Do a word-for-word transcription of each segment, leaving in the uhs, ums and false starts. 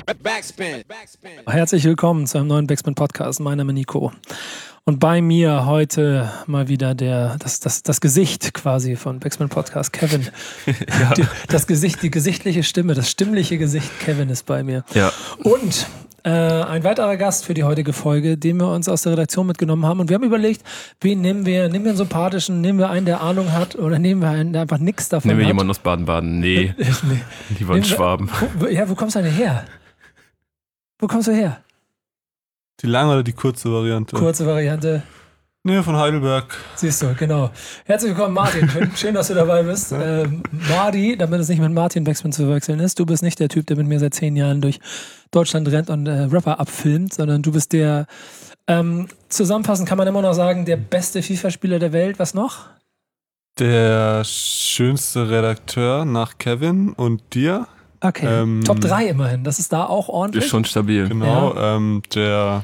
Backspin. Herzlich willkommen zu einem neuen Backspin-Podcast. Mein Name ist Nico. Und bei mir heute mal wieder der, das, das, das Gesicht quasi von Backspin-Podcast, Kevin. Ja. Die, das Gesicht, die gesichtliche Stimme, das stimmliche Gesicht Kevin ist bei mir. Ja. Und äh, ein weiterer Gast für die heutige Folge, den wir uns aus der Redaktion mitgenommen haben. Und wir haben überlegt, wen nehmen wir? Nehmen wir einen sympathischen, nehmen wir einen, der Ahnung hat, oder nehmen wir einen, der einfach nichts davon Nehmen wir hat? jemanden aus Baden-Baden? Nee, nee. lieber einen Nehmen wir- Schwaben. Wo, ja, wo kommst du denn her? Wo kommst du her? Die lange oder die kurze Variante? Kurze Variante. Nee, von Heidelberg. Siehst du, genau. Herzlich willkommen, Martin. Schön, schön dass du dabei bist. Ähm, Mardi, damit es nicht mit Martin Backspin zu verwechseln ist, du bist nicht der Typ, der mit mir seit zehn Jahren durch Deutschland rennt und äh, Rapper abfilmt, sondern du bist der, ähm, zusammenfassend kann man immer noch sagen, der beste FIFA-Spieler der Welt. Was noch? Der schönste Redakteur nach Kevin und dir. Okay, Ähm, Top drei immerhin. Das ist da auch Ist ordentlich. schon stabil. Genau. Ähm, der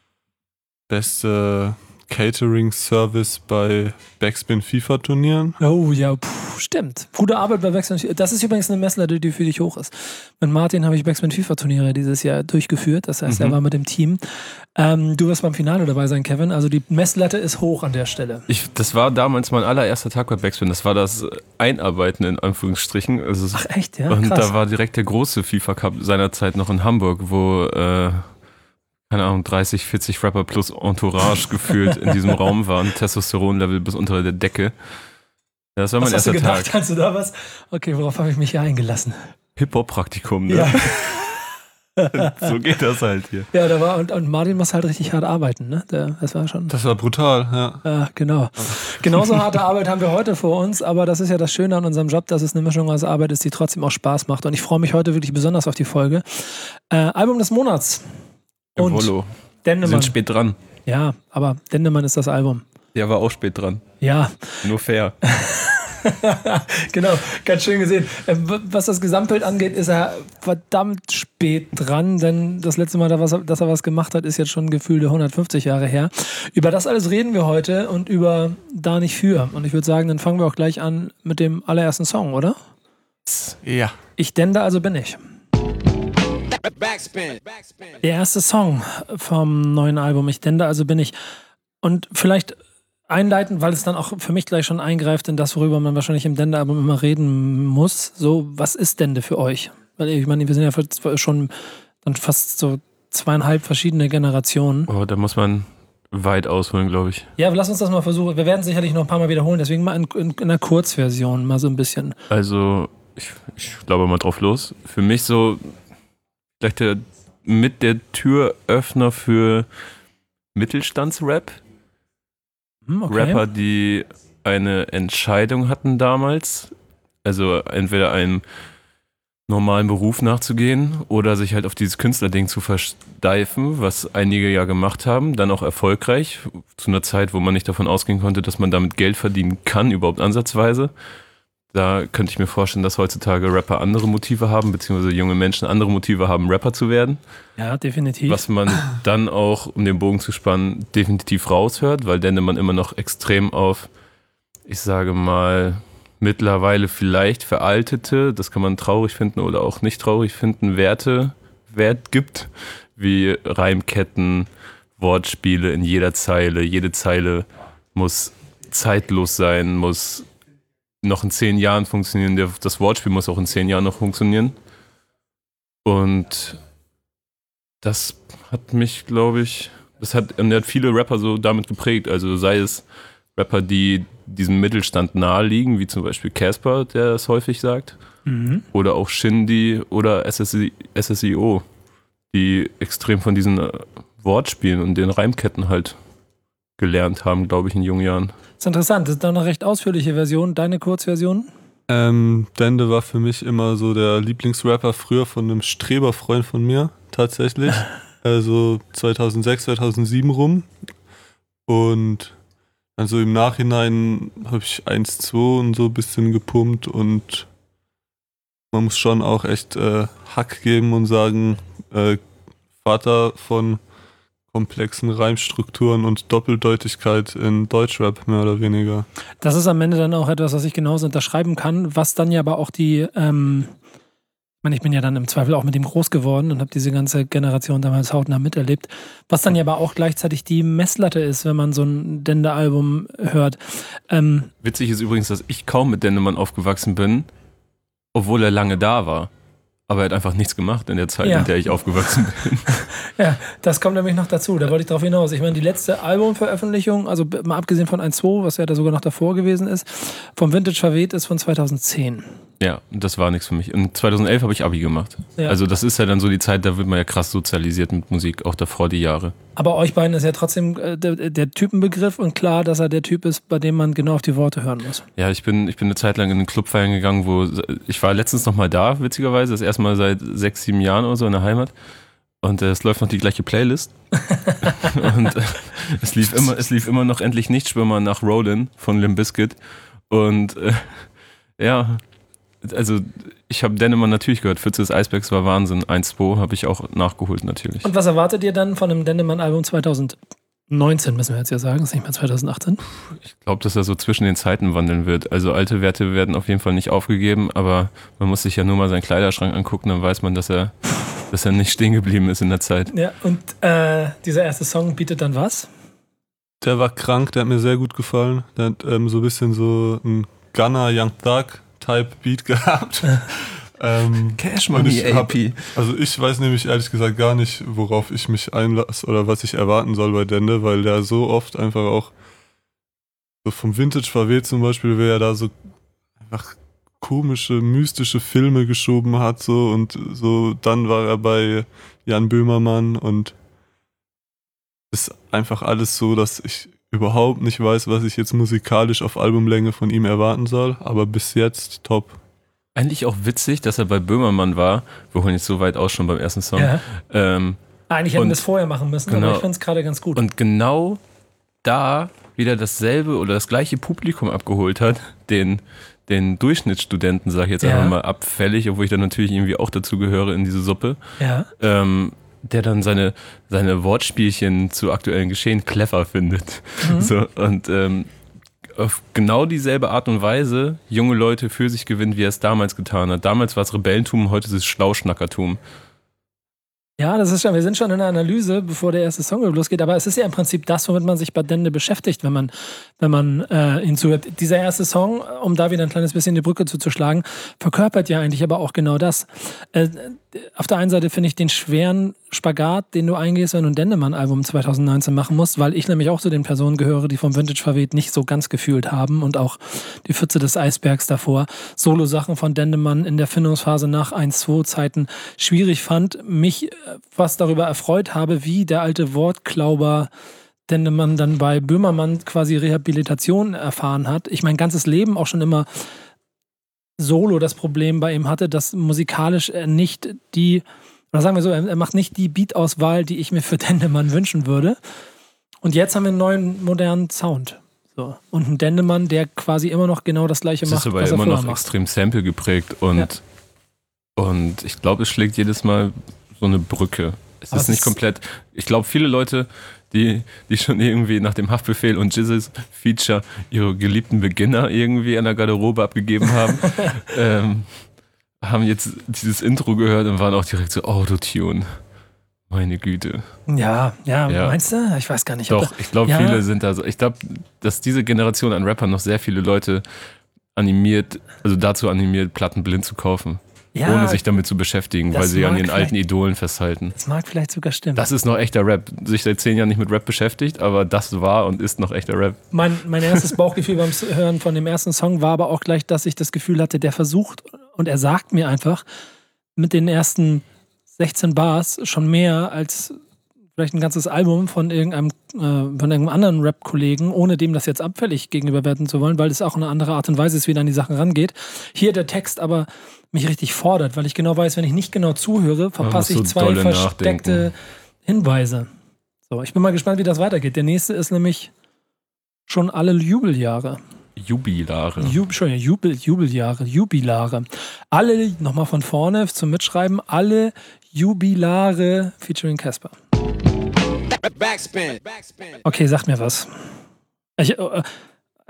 beste Catering-Service bei Backspin FIFA-Turnieren. Oh ja, puh, stimmt. Gute Arbeit bei Backspin. Das ist übrigens eine Messlatte, die für dich hoch ist. Mit Martin habe ich Backspin FIFA-Turniere dieses Jahr durchgeführt. Das heißt, Mhm. er war mit dem Team. Ähm, du wirst beim Finale dabei sein, Kevin. Also die Messlatte ist hoch an der Stelle. Ich, das war damals mein allererster Tag bei Backspin. Das war das Einarbeiten in Anführungsstrichen. Also es- Ach echt, ja? und Krass. da war direkt der große FIFA Cup seinerzeit noch in Hamburg, wo, äh, keine Ahnung, dreißig, vierzig Rapper plus Entourage gefühlt in diesem Raum waren. Testosteronlevel bis unter der Decke. Ja, das war mein Was hast du erster gedacht? Tag. Kannst du da was? Okay, worauf habe ich mich hier eingelassen? Hip-Hop-Praktikum, ne? Ja, So geht das halt hier. ja da war, und, und Martin muss halt richtig hart arbeiten, ne? Der, das war schon. Das war brutal, ja. Ja, genau. Genauso harte Arbeit haben wir heute vor uns, aber das ist ja das Schöne an unserem Job, dass es eine Mischung aus Arbeit ist, die trotzdem auch Spaß macht. Und ich freue mich heute wirklich besonders auf die Folge. Äh, Album des Monats. Und Jawollo. Wir Dendemann. sind spät dran. Ja, aber Dendemann ist das Album. Der war auch spät dran. Ja, Nur fair. genau, ganz schön gesehen. Äh, w- Was das Gesamtbild angeht, ist er verdammt spät dran, denn das letzte Mal, dass er dass er was gemacht hat, ist jetzt schon gefühlte hundertfünfzig Jahre her. Über das alles reden wir heute und über Da nicht für. Und ich würde sagen, dann fangen wir auch gleich an mit dem allerersten Song, oder? Ja. Ich dende, also bin ich. Backspin. Der erste Song vom neuen Album, Ich dende, also bin ich. Und vielleicht einleitend, weil es dann auch für mich gleich schon eingreift in das, worüber man wahrscheinlich im Dende-Album immer reden muss. So, was ist Dende für euch? Weil ich meine, wir sind ja schon dann fast so zweieinhalb verschiedene Generationen. Oh, da muss man weit ausholen, glaube ich. Ja, aber lass uns das mal versuchen. Wir werden sicherlich noch ein paar Mal wiederholen, deswegen mal in, in, in einer Kurzversion mal so ein bisschen. Also, ich, ich glaube mal drauf los. Für mich so vielleicht der, mit der Türöffner für Mittelstandsrap. Hm, okay. Rapper, die eine Entscheidung hatten damals. Also entweder einem normalen Beruf nachzugehen oder sich halt auf dieses Künstlerding zu versteifen, was einige ja gemacht haben, dann auch erfolgreich, zu einer Zeit, wo man nicht davon ausgehen konnte, dass man damit Geld verdienen kann, überhaupt ansatzweise. Da könnte ich mir vorstellen, dass heutzutage Rapper andere Motive haben, beziehungsweise junge Menschen andere Motive haben, Rapper zu werden. Ja, definitiv. Was man dann auch, um den Bogen zu spannen, definitiv raushört, weil Dendemann immer noch extrem auf, ich sage mal, mittlerweile vielleicht veraltete, das kann man traurig finden oder auch nicht traurig finden, Werte, Wert gibt, wie Reimketten, Wortspiele in jeder Zeile. Jede Zeile muss zeitlos sein, muss noch in zehn Jahren funktionieren. Der- Das Wortspiel muss auch in zehn Jahren noch funktionieren. Und das hat mich, glaube ich, das hat, und der hat viele Rapper so damit geprägt. Also sei es Rapper, die diesem Mittelstand nahe liegen, wie zum Beispiel Casper, der das häufig sagt, Mhm. oder auch Shindy oder S S I, S S I O, die extrem von diesen äh, Wortspielen und den Reimketten halt gelernt haben, glaube ich, in jungen Jahren. Das ist interessant, das ist dann eine recht ausführliche Version. Deine Kurzversion? Ähm, Dende war für mich immer so der Lieblingsrapper früher von einem Streberfreund von mir, tatsächlich. Also zweitausendsechs, zweitausendsieben rum. Und also im Nachhinein habe ich eins zwei und so ein bisschen gepumpt und man muss schon auch echt äh, Hack geben und sagen, äh, Vater von komplexen Reimstrukturen und Doppeldeutigkeit in Deutschrap, mehr oder weniger. Das ist am Ende dann auch etwas, was ich genauso unterschreiben kann, was dann ja aber auch die, ähm, meine, ich bin ja dann im Zweifel auch mit ihm groß geworden und habe diese ganze Generation damals hautnah miterlebt. Was dann ja aber auch gleichzeitig die Messlatte ist, wenn man so ein Dende-Album hört. Ähm, Witzig ist übrigens, dass ich kaum mit Dendemann aufgewachsen bin, obwohl er lange da war. Aber er hat einfach nichts gemacht in der Zeit, Ja. in der ich aufgewachsen bin. Ja, das kommt nämlich noch dazu. Da wollte ich drauf hinaus. Ich meine, die letzte Albumveröffentlichung, also mal abgesehen von eins zwei, was ja da sogar noch davor gewesen ist, vom Vintage Verweht ist von zweitausendzehn. Ja, das war nichts für mich. Und zweitausendelf habe ich Abi gemacht. Ja. Also das ist ja dann so die Zeit, da wird man ja krass sozialisiert mit Musik, auch davor die Jahre. Aber euch beiden ist ja trotzdem äh, der, der Typenbegriff und klar, dass er der Typ ist, bei dem man genau auf die Worte hören muss. Ja, ich bin, ich bin eine Zeit lang in den Club feiern gegangen, wo ich war letztens noch mal da, witzigerweise, das erste Mal seit sechs, sieben Jahren oder so in der Heimat. Und äh, es läuft noch die gleiche Playlist. und äh, es lief immer, es lief immer noch Endlich Nichtschwimmer nach Rollin von Limp Bizkit. Und äh, ja, also ich habe Dendemann natürlich gehört. Pfütze des Eisbergs war Wahnsinn. eins zwei habe ich auch nachgeholt natürlich. Und was erwartet ihr dann von einem Dendemann-Album zweitausendneunzehn, müssen wir jetzt ja sagen, ist nicht mehr zweitausendachtzehn? Ich glaube, dass er so zwischen den Zeiten wandeln wird. Also alte Werte werden auf jeden Fall nicht aufgegeben, aber man muss sich ja nur mal seinen Kleiderschrank angucken, dann weiß man, dass er, dass er nicht stehen geblieben ist in der Zeit. Ja, und äh, dieser erste Song bietet dann was? Der war krank, der hat mir sehr gut gefallen. Der hat ähm, so ein bisschen so ein Gunner Young Thug Type Beat gehabt. ähm, Cash und ich hab, also ich weiß nämlich ehrlich gesagt gar nicht, worauf ich mich einlasse oder was ich erwarten soll bei Dende, weil der so oft einfach auch so vom Vintage Verweht zum Beispiel, wer ja da so einfach komische, mystische Filme geschoben hat so und so, dann war er bei Jan Böhmermann und ist einfach alles so, dass ich überhaupt nicht weiß, was ich jetzt musikalisch auf Albumlänge von ihm erwarten soll, aber bis jetzt top. Eigentlich auch witzig, dass er bei Böhmermann war. Wir holen jetzt so weit aus schon beim ersten Song. Ja. Ähm, Eigentlich hätten Und- wir es vorher machen müssen, genau. aber ich finde es gerade ganz gut. und genau da wieder dasselbe oder das gleiche Publikum abgeholt hat, den, den Durchschnittsstudenten, sag ich jetzt Ja. einfach mal abfällig, obwohl ich dann natürlich irgendwie auch dazu gehöre in diese Suppe, ja. ähm, der dann seine, seine Wortspielchen zu aktuellen Geschehen clever findet. Mhm. So, und ähm, auf genau dieselbe Art und Weise junge Leute für sich gewinnt, wie er es damals getan hat. Damals war es Rebellentum, heute ist es Schlauschnackertum. Ja, das ist schon, wir sind schon in der Analyse, bevor der erste Song losgeht, aber es ist ja im Prinzip das, womit man sich bei Dende beschäftigt, wenn man, wenn man äh, ihn zuhört. Dieser erste Song, um da wieder ein kleines bisschen die Brücke zuzuschlagen, verkörpert ja eigentlich aber auch genau das. Äh, auf der einen Seite finde ich den schweren Spagat, den du eingehst, wenn du ein Dendemann-Album zweitausendneunzehn machen musst, weil ich nämlich auch zu den Personen gehöre, die vom Vintage Verweht nicht so ganz gefühlt haben und auch die Pfütze des Eisbergs davor, Solo-Sachen von Dendemann in der Findungsphase nach eins zwei Zeiten schwierig fand, mich fast darüber erfreut habe, wie der alte Wortklauber Dendemann dann bei Böhmermann quasi Rehabilitation erfahren hat. Ich mein ganzes Leben auch schon immer Solo das Problem bei ihm hatte, dass musikalisch er nicht die, oder sagen wir so, er macht nicht die Beat-Auswahl, die ich mir für Dendemann wünschen würde. Und jetzt haben wir einen neuen, modernen Sound. So. Und einen Dendemann, der quasi immer noch genau das Gleiche Es macht, ist aber was er immer vorher noch macht. extrem Sample geprägt und, Ja. und ich glaube, es schlägt jedes Mal so eine Brücke. Es Aber ist es nicht ist- komplett, ich glaube, viele Leute, die, die schon irgendwie nach dem Haftbefehl und Jizzes Feature ihre geliebten Beginner irgendwie an der Garderobe abgegeben haben, ähm, haben jetzt dieses Intro gehört und waren auch direkt so Autotune. Meine Güte. Ja, ja, Ja. meinst du? Ich weiß gar nicht. ob Doch, da- ich glaube, Ja. viele sind da so. Ich glaube, dass diese Generation an Rappern noch sehr viele Leute animiert, also dazu animiert, Platten blind zu kaufen. Ja, Ohne sich damit zu beschäftigen, das weil sie an mag ihren alten vielleicht- Idolen festhalten. das mag vielleicht sogar stimmen. Das ist noch echter Rap. Sich seit zehn Jahren nicht mit Rap beschäftigt, aber das war und ist noch echter Rap. Mein, mein erstes Bauchgefühl beim Hören von dem ersten Song war aber auch gleich, dass ich das Gefühl hatte, der versucht und er sagt mir einfach mit den ersten sechzehn Bars schon mehr als vielleicht ein ganzes Album von irgendeinem, äh, von irgendeinem anderen Rap-Kollegen, ohne dem das jetzt abfällig gegenüberwerten zu wollen, weil es auch eine andere Art und Weise ist, wie er an die Sachen rangeht. Hier der Text aber mich richtig fordert, weil ich genau weiß, wenn ich nicht genau zuhöre, verpasse Man ich muss so zwei dolle versteckte nachdenken. Hinweise. So, ich bin mal gespannt, wie das weitergeht. Der nächste ist nämlich schon alle Jubeljahre. Jubilare. Jub, Entschuldigung, Jubel, Jubeljahre, Jubilare. Alle, nochmal von vorne zum Mitschreiben, alle Jubilare featuring Casper. Backspin. Backspin. Okay, sagt mir was. Ich, äh,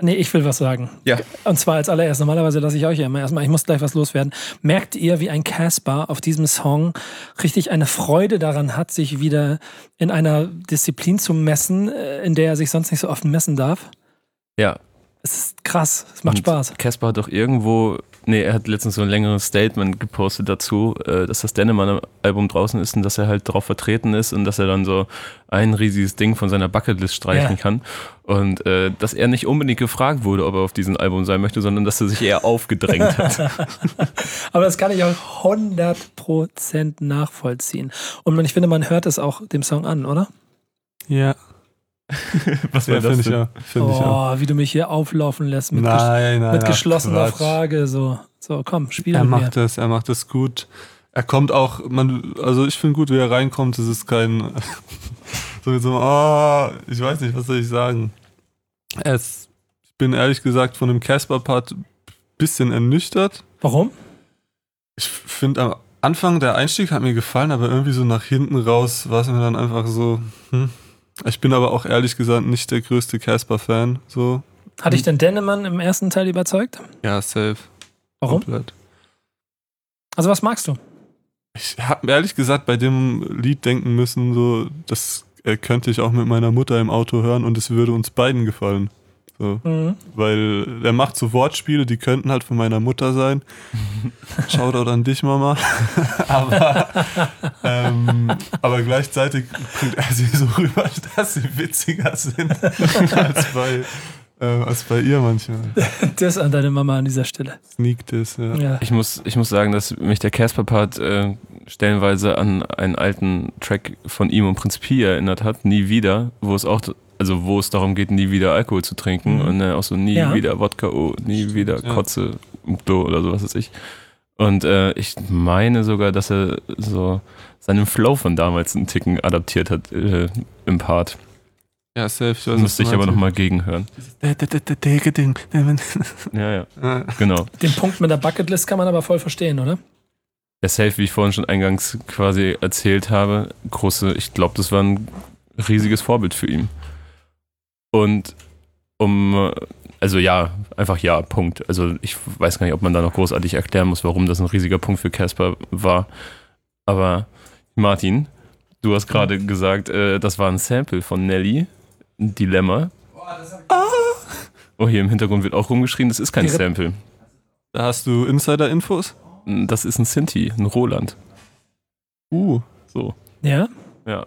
Nee, ich will was sagen. Ja. Und zwar als allererst, normalerweise lasse ich euch ja immer erstmal, ich muss gleich was loswerden. Merkt ihr, wie ein Caspar auf diesem Song richtig eine Freude daran hat, sich wieder in einer Disziplin zu messen, in der er sich sonst nicht so oft messen darf? Ja. Es ist krass, es macht Und Spaß. Caspar hat doch irgendwo, nee, er hat letztens so ein längeres Statement gepostet dazu, dass das Dennemann-Album draußen ist und dass er halt drauf vertreten ist und dass er dann so ein riesiges Ding von seiner Bucketlist streichen ja. kann. Und äh, dass er nicht unbedingt gefragt wurde, ob er auf diesem Album sein möchte, sondern dass er sich eher aufgedrängt hat. Aber das kann ich auch hundert Prozent nachvollziehen. Und man, ich finde, man hört es auch dem Song an, oder? Ja. Was war ja, das finde ich, ja. find oh, ich ja. wie du mich hier auflaufen lässt mit, nein, ges- nein, mit ach, geschlossener Quatsch. Frage. So, so komm, spiel Er mit macht mir. das, er macht das gut. Er kommt auch, man, also ich finde gut, wie er reinkommt. Es ist kein, so mit so, oh, ich weiß nicht, was soll ich sagen. Es, ich bin ehrlich gesagt von dem Caspar-Part ein bisschen ernüchtert. Warum? Ich finde am Anfang, der Einstieg hat mir gefallen, aber irgendwie so nach hinten raus war es mir dann einfach so, hm. Ich bin aber auch ehrlich gesagt nicht der größte Caspar-Fan. So. Hat dich denn Dennemann im ersten Teil überzeugt? Ja, safe. Warum? Komplett. Also was magst du? Ich habe ehrlich gesagt bei dem Lied denken müssen, so, das äh, könnte ich auch mit meiner Mutter im Auto hören und es würde uns beiden gefallen. So. Mhm. Weil er macht so Wortspiele, die könnten halt von meiner Mutter sein. Shoutout an dich, Mama. aber, ähm, aber gleichzeitig bringt er sie so rüber, dass sie witziger sind als bei, äh, als bei ihr manchmal. Das an deine Mama an dieser Stelle. Sneak das, ja. ja. Ich muss, ich muss sagen, dass mich der Caspar-Part äh, stellenweise an einen alten Track von ihm und Prinz Pi erinnert hat, Nie wieder, wo es auch, also wo es darum geht, nie wieder Alkohol zu trinken mhm. und äh, auch so nie ja. wieder Wodka, oh, nie wieder Kotze, ja. oder so, was weiß ich. Und äh, ich meine sogar, dass er so seinen Flow von damals einen Ticken adaptiert hat äh, im Part. Ja, safe. Das müsste ich aber nochmal gegenhören. ja, ja, genau. Den Punkt mit der Bucketlist kann man aber voll verstehen, oder? Der Safe, wie ich vorhin schon eingangs quasi erzählt habe, große, ich glaube, das war ein riesiges Vorbild für ihn. Und um, also ja, einfach ja, Punkt. Also ich weiß gar nicht, ob man da noch großartig erklären muss, warum das ein riesiger Punkt für Caspar war. Aber Martin, du hast gerade mhm. gesagt, äh, das war ein Sample von Nelly, ein Dilemma. Boah, das hab ich ah. Oh, hier im Hintergrund wird auch rumgeschrien, das ist kein Sample. Da hast du Insider-Infos? Das ist ein Sinti, ein Roland. Uh. So. Ja? Ja.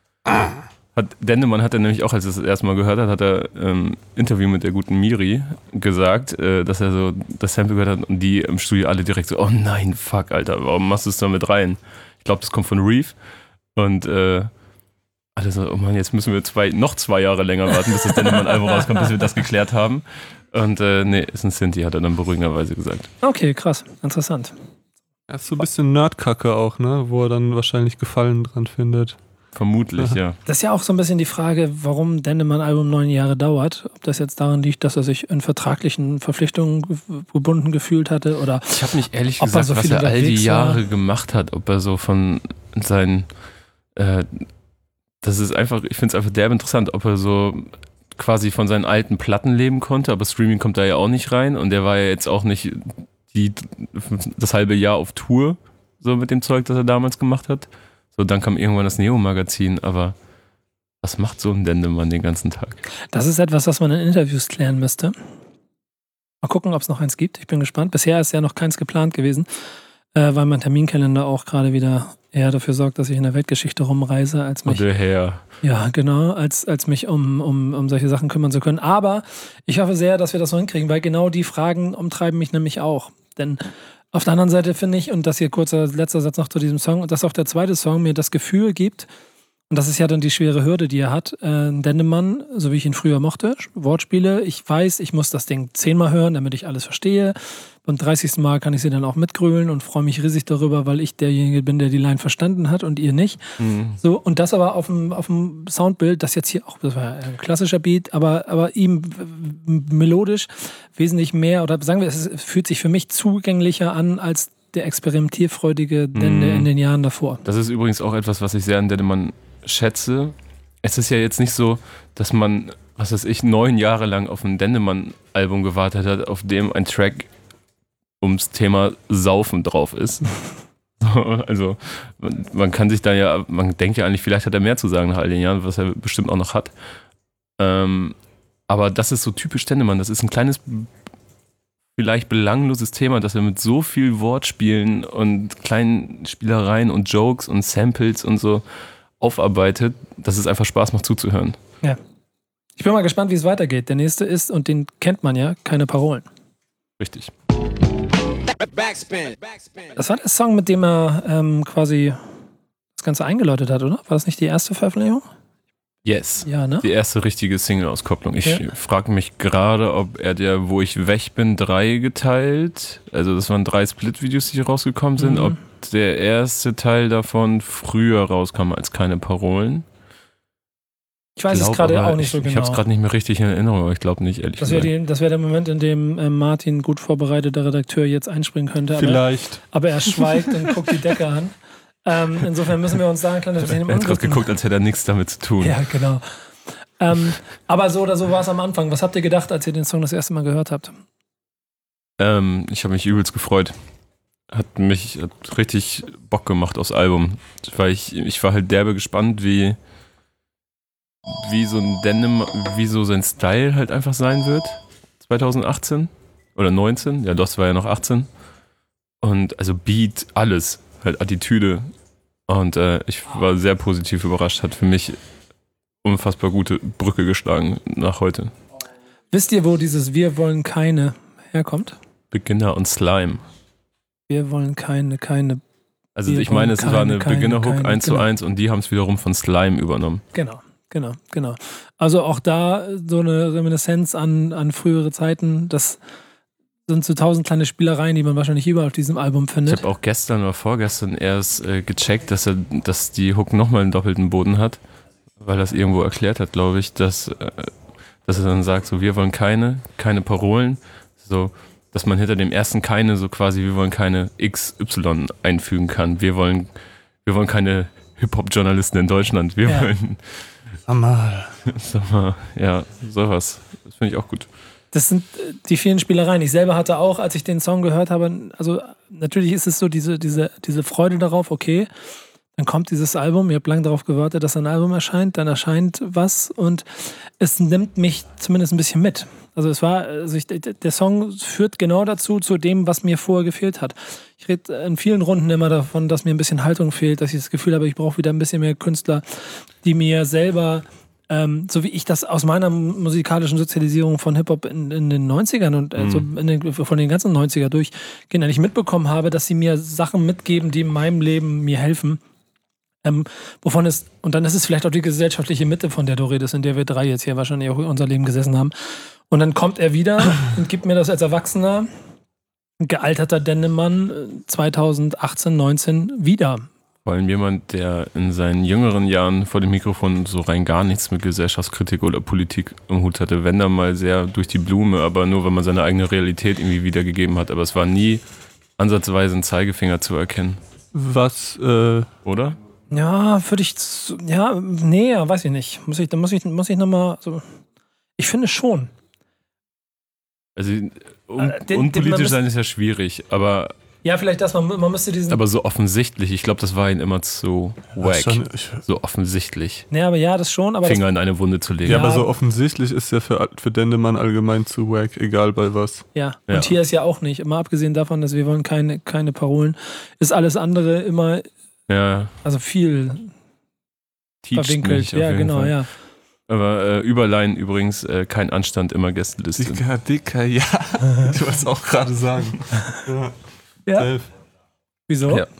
Hat, Dennemann hat er nämlich auch, als er das erste Mal gehört hat, hat er im ähm, Interview mit der guten Miri gesagt, äh, dass er so das Sample gehört hat und die im Studio alle direkt so, oh nein, fuck, Alter, warum machst du es da mit rein? Ich glaube, das kommt von Reef und äh, alle so, oh Mann, jetzt müssen wir zwei, noch zwei Jahre länger warten, bis das Dennemann-Album rauskommt, bis wir das geklärt haben. Und äh, nee, ist ein Sinti, hat er dann beruhigenderweise gesagt. Okay, krass, interessant. Er ist so ein bisschen Nerdkacke auch, ne, wo er dann wahrscheinlich Gefallen dran findet. Vermutlich, ja. Das ist ja auch so ein bisschen die Frage, warum Dennemann-Album neun Jahre dauert. Ob das jetzt daran liegt, dass er sich in vertraglichen Verpflichtungen gebunden gefühlt hatte oder. Ich habe mich ehrlich gesagt, so was er all die Jahre war. gemacht hat, ob er so von seinen. Äh, das ist einfach, ich finde es einfach derb interessant, ob er so quasi von seinen alten Platten leben konnte, aber Streaming kommt da ja auch nicht rein und der war ja jetzt auch nicht die, das halbe Jahr auf Tour, so mit dem Zeug, das er damals gemacht hat. So, dann kam irgendwann das Neo-Magazin, aber was macht so ein Dendemann den ganzen Tag? Das ist etwas, was man in Interviews klären müsste. Mal gucken, ob es noch eins gibt. Ich bin gespannt. Bisher ist ja noch keins geplant gewesen, äh, weil mein Terminkalender auch gerade wieder eher dafür sorgt, dass ich in der Weltgeschichte rumreise, als mich, Oder her. Ja, genau, als, als mich um, um, um solche Sachen kümmern zu können. Aber ich hoffe sehr, dass wir das noch hinkriegen, weil genau die Fragen umtreiben mich nämlich auch. Denn auf der anderen Seite finde ich, und das hier kurzer letzter Satz noch zu diesem Song, dass auch der zweite Song mir das Gefühl gibt, und das ist ja dann die schwere Hürde, die er hat, äh, Dennemann, so wie ich ihn früher mochte, Wortspiele, ich weiß, ich muss das Ding zehnmal hören, damit ich alles verstehe. Beim dreißigsten Mal kann ich sie dann auch mitgrölen und freue mich riesig darüber, weil ich derjenige bin, der die Line verstanden hat und ihr nicht. Mhm. So, und das aber auf dem, auf dem Soundbild, das jetzt hier auch, das war ein klassischer Beat, aber, aber ihm melodisch wesentlich mehr, oder sagen wir, es fühlt sich für mich zugänglicher an als der experimentierfreudige Dende mhm. in den Jahren davor. Das ist übrigens auch etwas, was ich sehr an Dennemann schätze. Es ist ja jetzt nicht so, dass man, was weiß ich, neun Jahre lang auf ein Dendemann Album gewartet hat, auf dem ein Track ums Thema Saufen drauf ist. Also man, man kann sich da ja, man denkt ja eigentlich, vielleicht hat er mehr zu sagen nach all den Jahren, was er bestimmt auch noch hat. Ähm, aber das ist so typisch Dendemann. Das ist ein kleines, vielleicht belangloses Thema, das er mit so viel Wortspielen und kleinen Spielereien und Jokes und Samples und so aufarbeitet, dass es einfach Spaß macht zuzuhören. Ja. Ich bin mal gespannt, wie es weitergeht. Der nächste ist, und den kennt man ja, keine Parolen. Richtig. Das war der Song, mit dem er ähm, quasi das Ganze eingeläutet hat, oder? War das nicht die erste Veröffentlichung? Yes. Ja, ne? Die erste richtige Single-Auskopplung. Ich Ja. frage mich gerade, ob er der Wo ich weg bin drei geteilt, also das waren drei Split-Videos, die rausgekommen sind, Mhm. ob der erste Teil davon früher rauskam als keine Parolen. Ich weiß Glaub, es gerade aber auch nicht ich, so genau. Ich habe es gerade nicht mehr richtig in Erinnerung, aber ich glaube nicht, ehrlich Das wäre gesagt. wär der Moment, in dem äh, Martin, gut vorbereiteter Redakteur, jetzt einspringen könnte. Aber, Vielleicht. aber er schweigt und guckt die Decke an. Ähm, insofern müssen wir uns da ein kleines bisschen im Er hat gerade Unglück- geguckt, als hätte er nichts damit zu tun. Ja, genau. Ähm, aber so oder so war es am Anfang. Was habt ihr gedacht, als ihr den Song das erste Mal gehört habt? Ähm, ich habe mich übelst gefreut. Hat mich hat richtig Bock gemacht aufs Album. Weil ich, ich war halt derbe gespannt, wie, wie so ein Denim, wie so sein Style halt einfach sein wird. zwanzig achtzehn oder neunzehn, ja, das war ja noch achtzehn. Und also Beat, alles, halt Attitüde. Und äh, ich war sehr positiv überrascht, hat für mich unfassbar gute Brücke geschlagen nach heute. Wisst ihr, wo dieses Wir wollen keine herkommt? Beginner und Slime. Wir wollen keine, keine. Also Wir ich meine, es wollen war keine, eine keine, Beginner-Hook keine, eins zu genau. eins und die haben es wiederum von Slime übernommen. Genau, genau, genau. Also auch da so eine Reminiszenz an, an frühere Zeiten. Das sind so tausend kleine Spielereien, die man wahrscheinlich überall auf diesem Album Ich findet. habe auch gestern oder vorgestern erst äh, gecheckt, dass er, dass die Hook nochmal einen doppelten Boden hat, weil das irgendwo erklärt hat, glaube ich, dass, äh, dass er dann sagt, so wir wollen keine, keine Parolen, so dass man hinter dem ersten keine so quasi, wir wollen keine X Y einfügen kann. Wir wollen, wir wollen keine Hip-Hop-Journalisten in Deutschland. Wir Ja. wollen, Sag mal. sag mal, ja, sowas. Das finde ich auch gut. Das sind äh, die vielen Spielereien. Ich selber hatte auch, als ich den Song gehört habe, also natürlich ist es so diese, diese, diese Freude darauf, okay, dann kommt dieses Album, ihr habt lange darauf gewartet, dass ein Album erscheint, dann erscheint was und es nimmt mich zumindest ein bisschen mit. Also es war, also ich, der Song führt genau dazu, zu dem, was mir vorher gefehlt hat. Ich rede in vielen Runden immer davon, dass mir ein bisschen Haltung fehlt, dass ich das Gefühl habe, ich brauche wieder ein bisschen mehr Künstler, die mir selber, ähm, so wie ich das aus meiner musikalischen Sozialisierung von Hip-Hop in, in den neunzigern und äh, so in den, von den ganzen neunziger durchgehen, eigentlich mitbekommen habe, dass sie mir Sachen mitgeben, die in meinem Leben mir helfen. Ähm, wovon es, und dann ist es vielleicht auch die gesellschaftliche Mitte, von der du redest, in der wir drei jetzt hier wahrscheinlich auch unser Leben gesessen haben. Und dann kommt er wieder und gibt mir das als Erwachsener, gealterter Dennemann zweitausendachtzehn, neunzehn wieder. Vor allem jemand, der in seinen jüngeren Jahren vor dem Mikrofon so rein gar nichts mit Gesellschaftskritik oder Politik im Hut hatte. Wenn dann mal sehr durch die Blume, aber nur, wenn man seine eigene Realität irgendwie wiedergegeben hat. Aber es war nie ansatzweise ein Zeigefinger zu erkennen. Was, äh, Oder? Ja, würde ich, z- ja, nee, ja, weiß ich nicht. Muss ich, da muss ich, muss ich nochmal, so, ich finde schon. Also un Äh, den- den- unpolitisch man sein ist ja schwierig, aber, Ja, vielleicht das, man, man müsste diesen, aber so offensichtlich. Ich glaube, das war ihn immer zu wack. schon, ich, So offensichtlich. nee, aber ja, das schon, aber das, Finger in eine Wunde zu legen. ja, Ja. aber so offensichtlich ist ja für, für Dendemann allgemein zu wack, egal bei was. ja. Ja. Und hier ist ja auch nicht, immer abgesehen davon, dass wir wollen keine, keine Parolen, ist alles andere immer, Ja, also viel teacht verwinkelt. nicht auf Ja, jeden genau, Fall. ja. Aber äh, Überline übrigens, äh, kein Anstand, immer Gästeliste. Dicker, dicker, ja. Ich wollte es auch gerade sagen. Ja. Ja, Safe. wieso? Ja.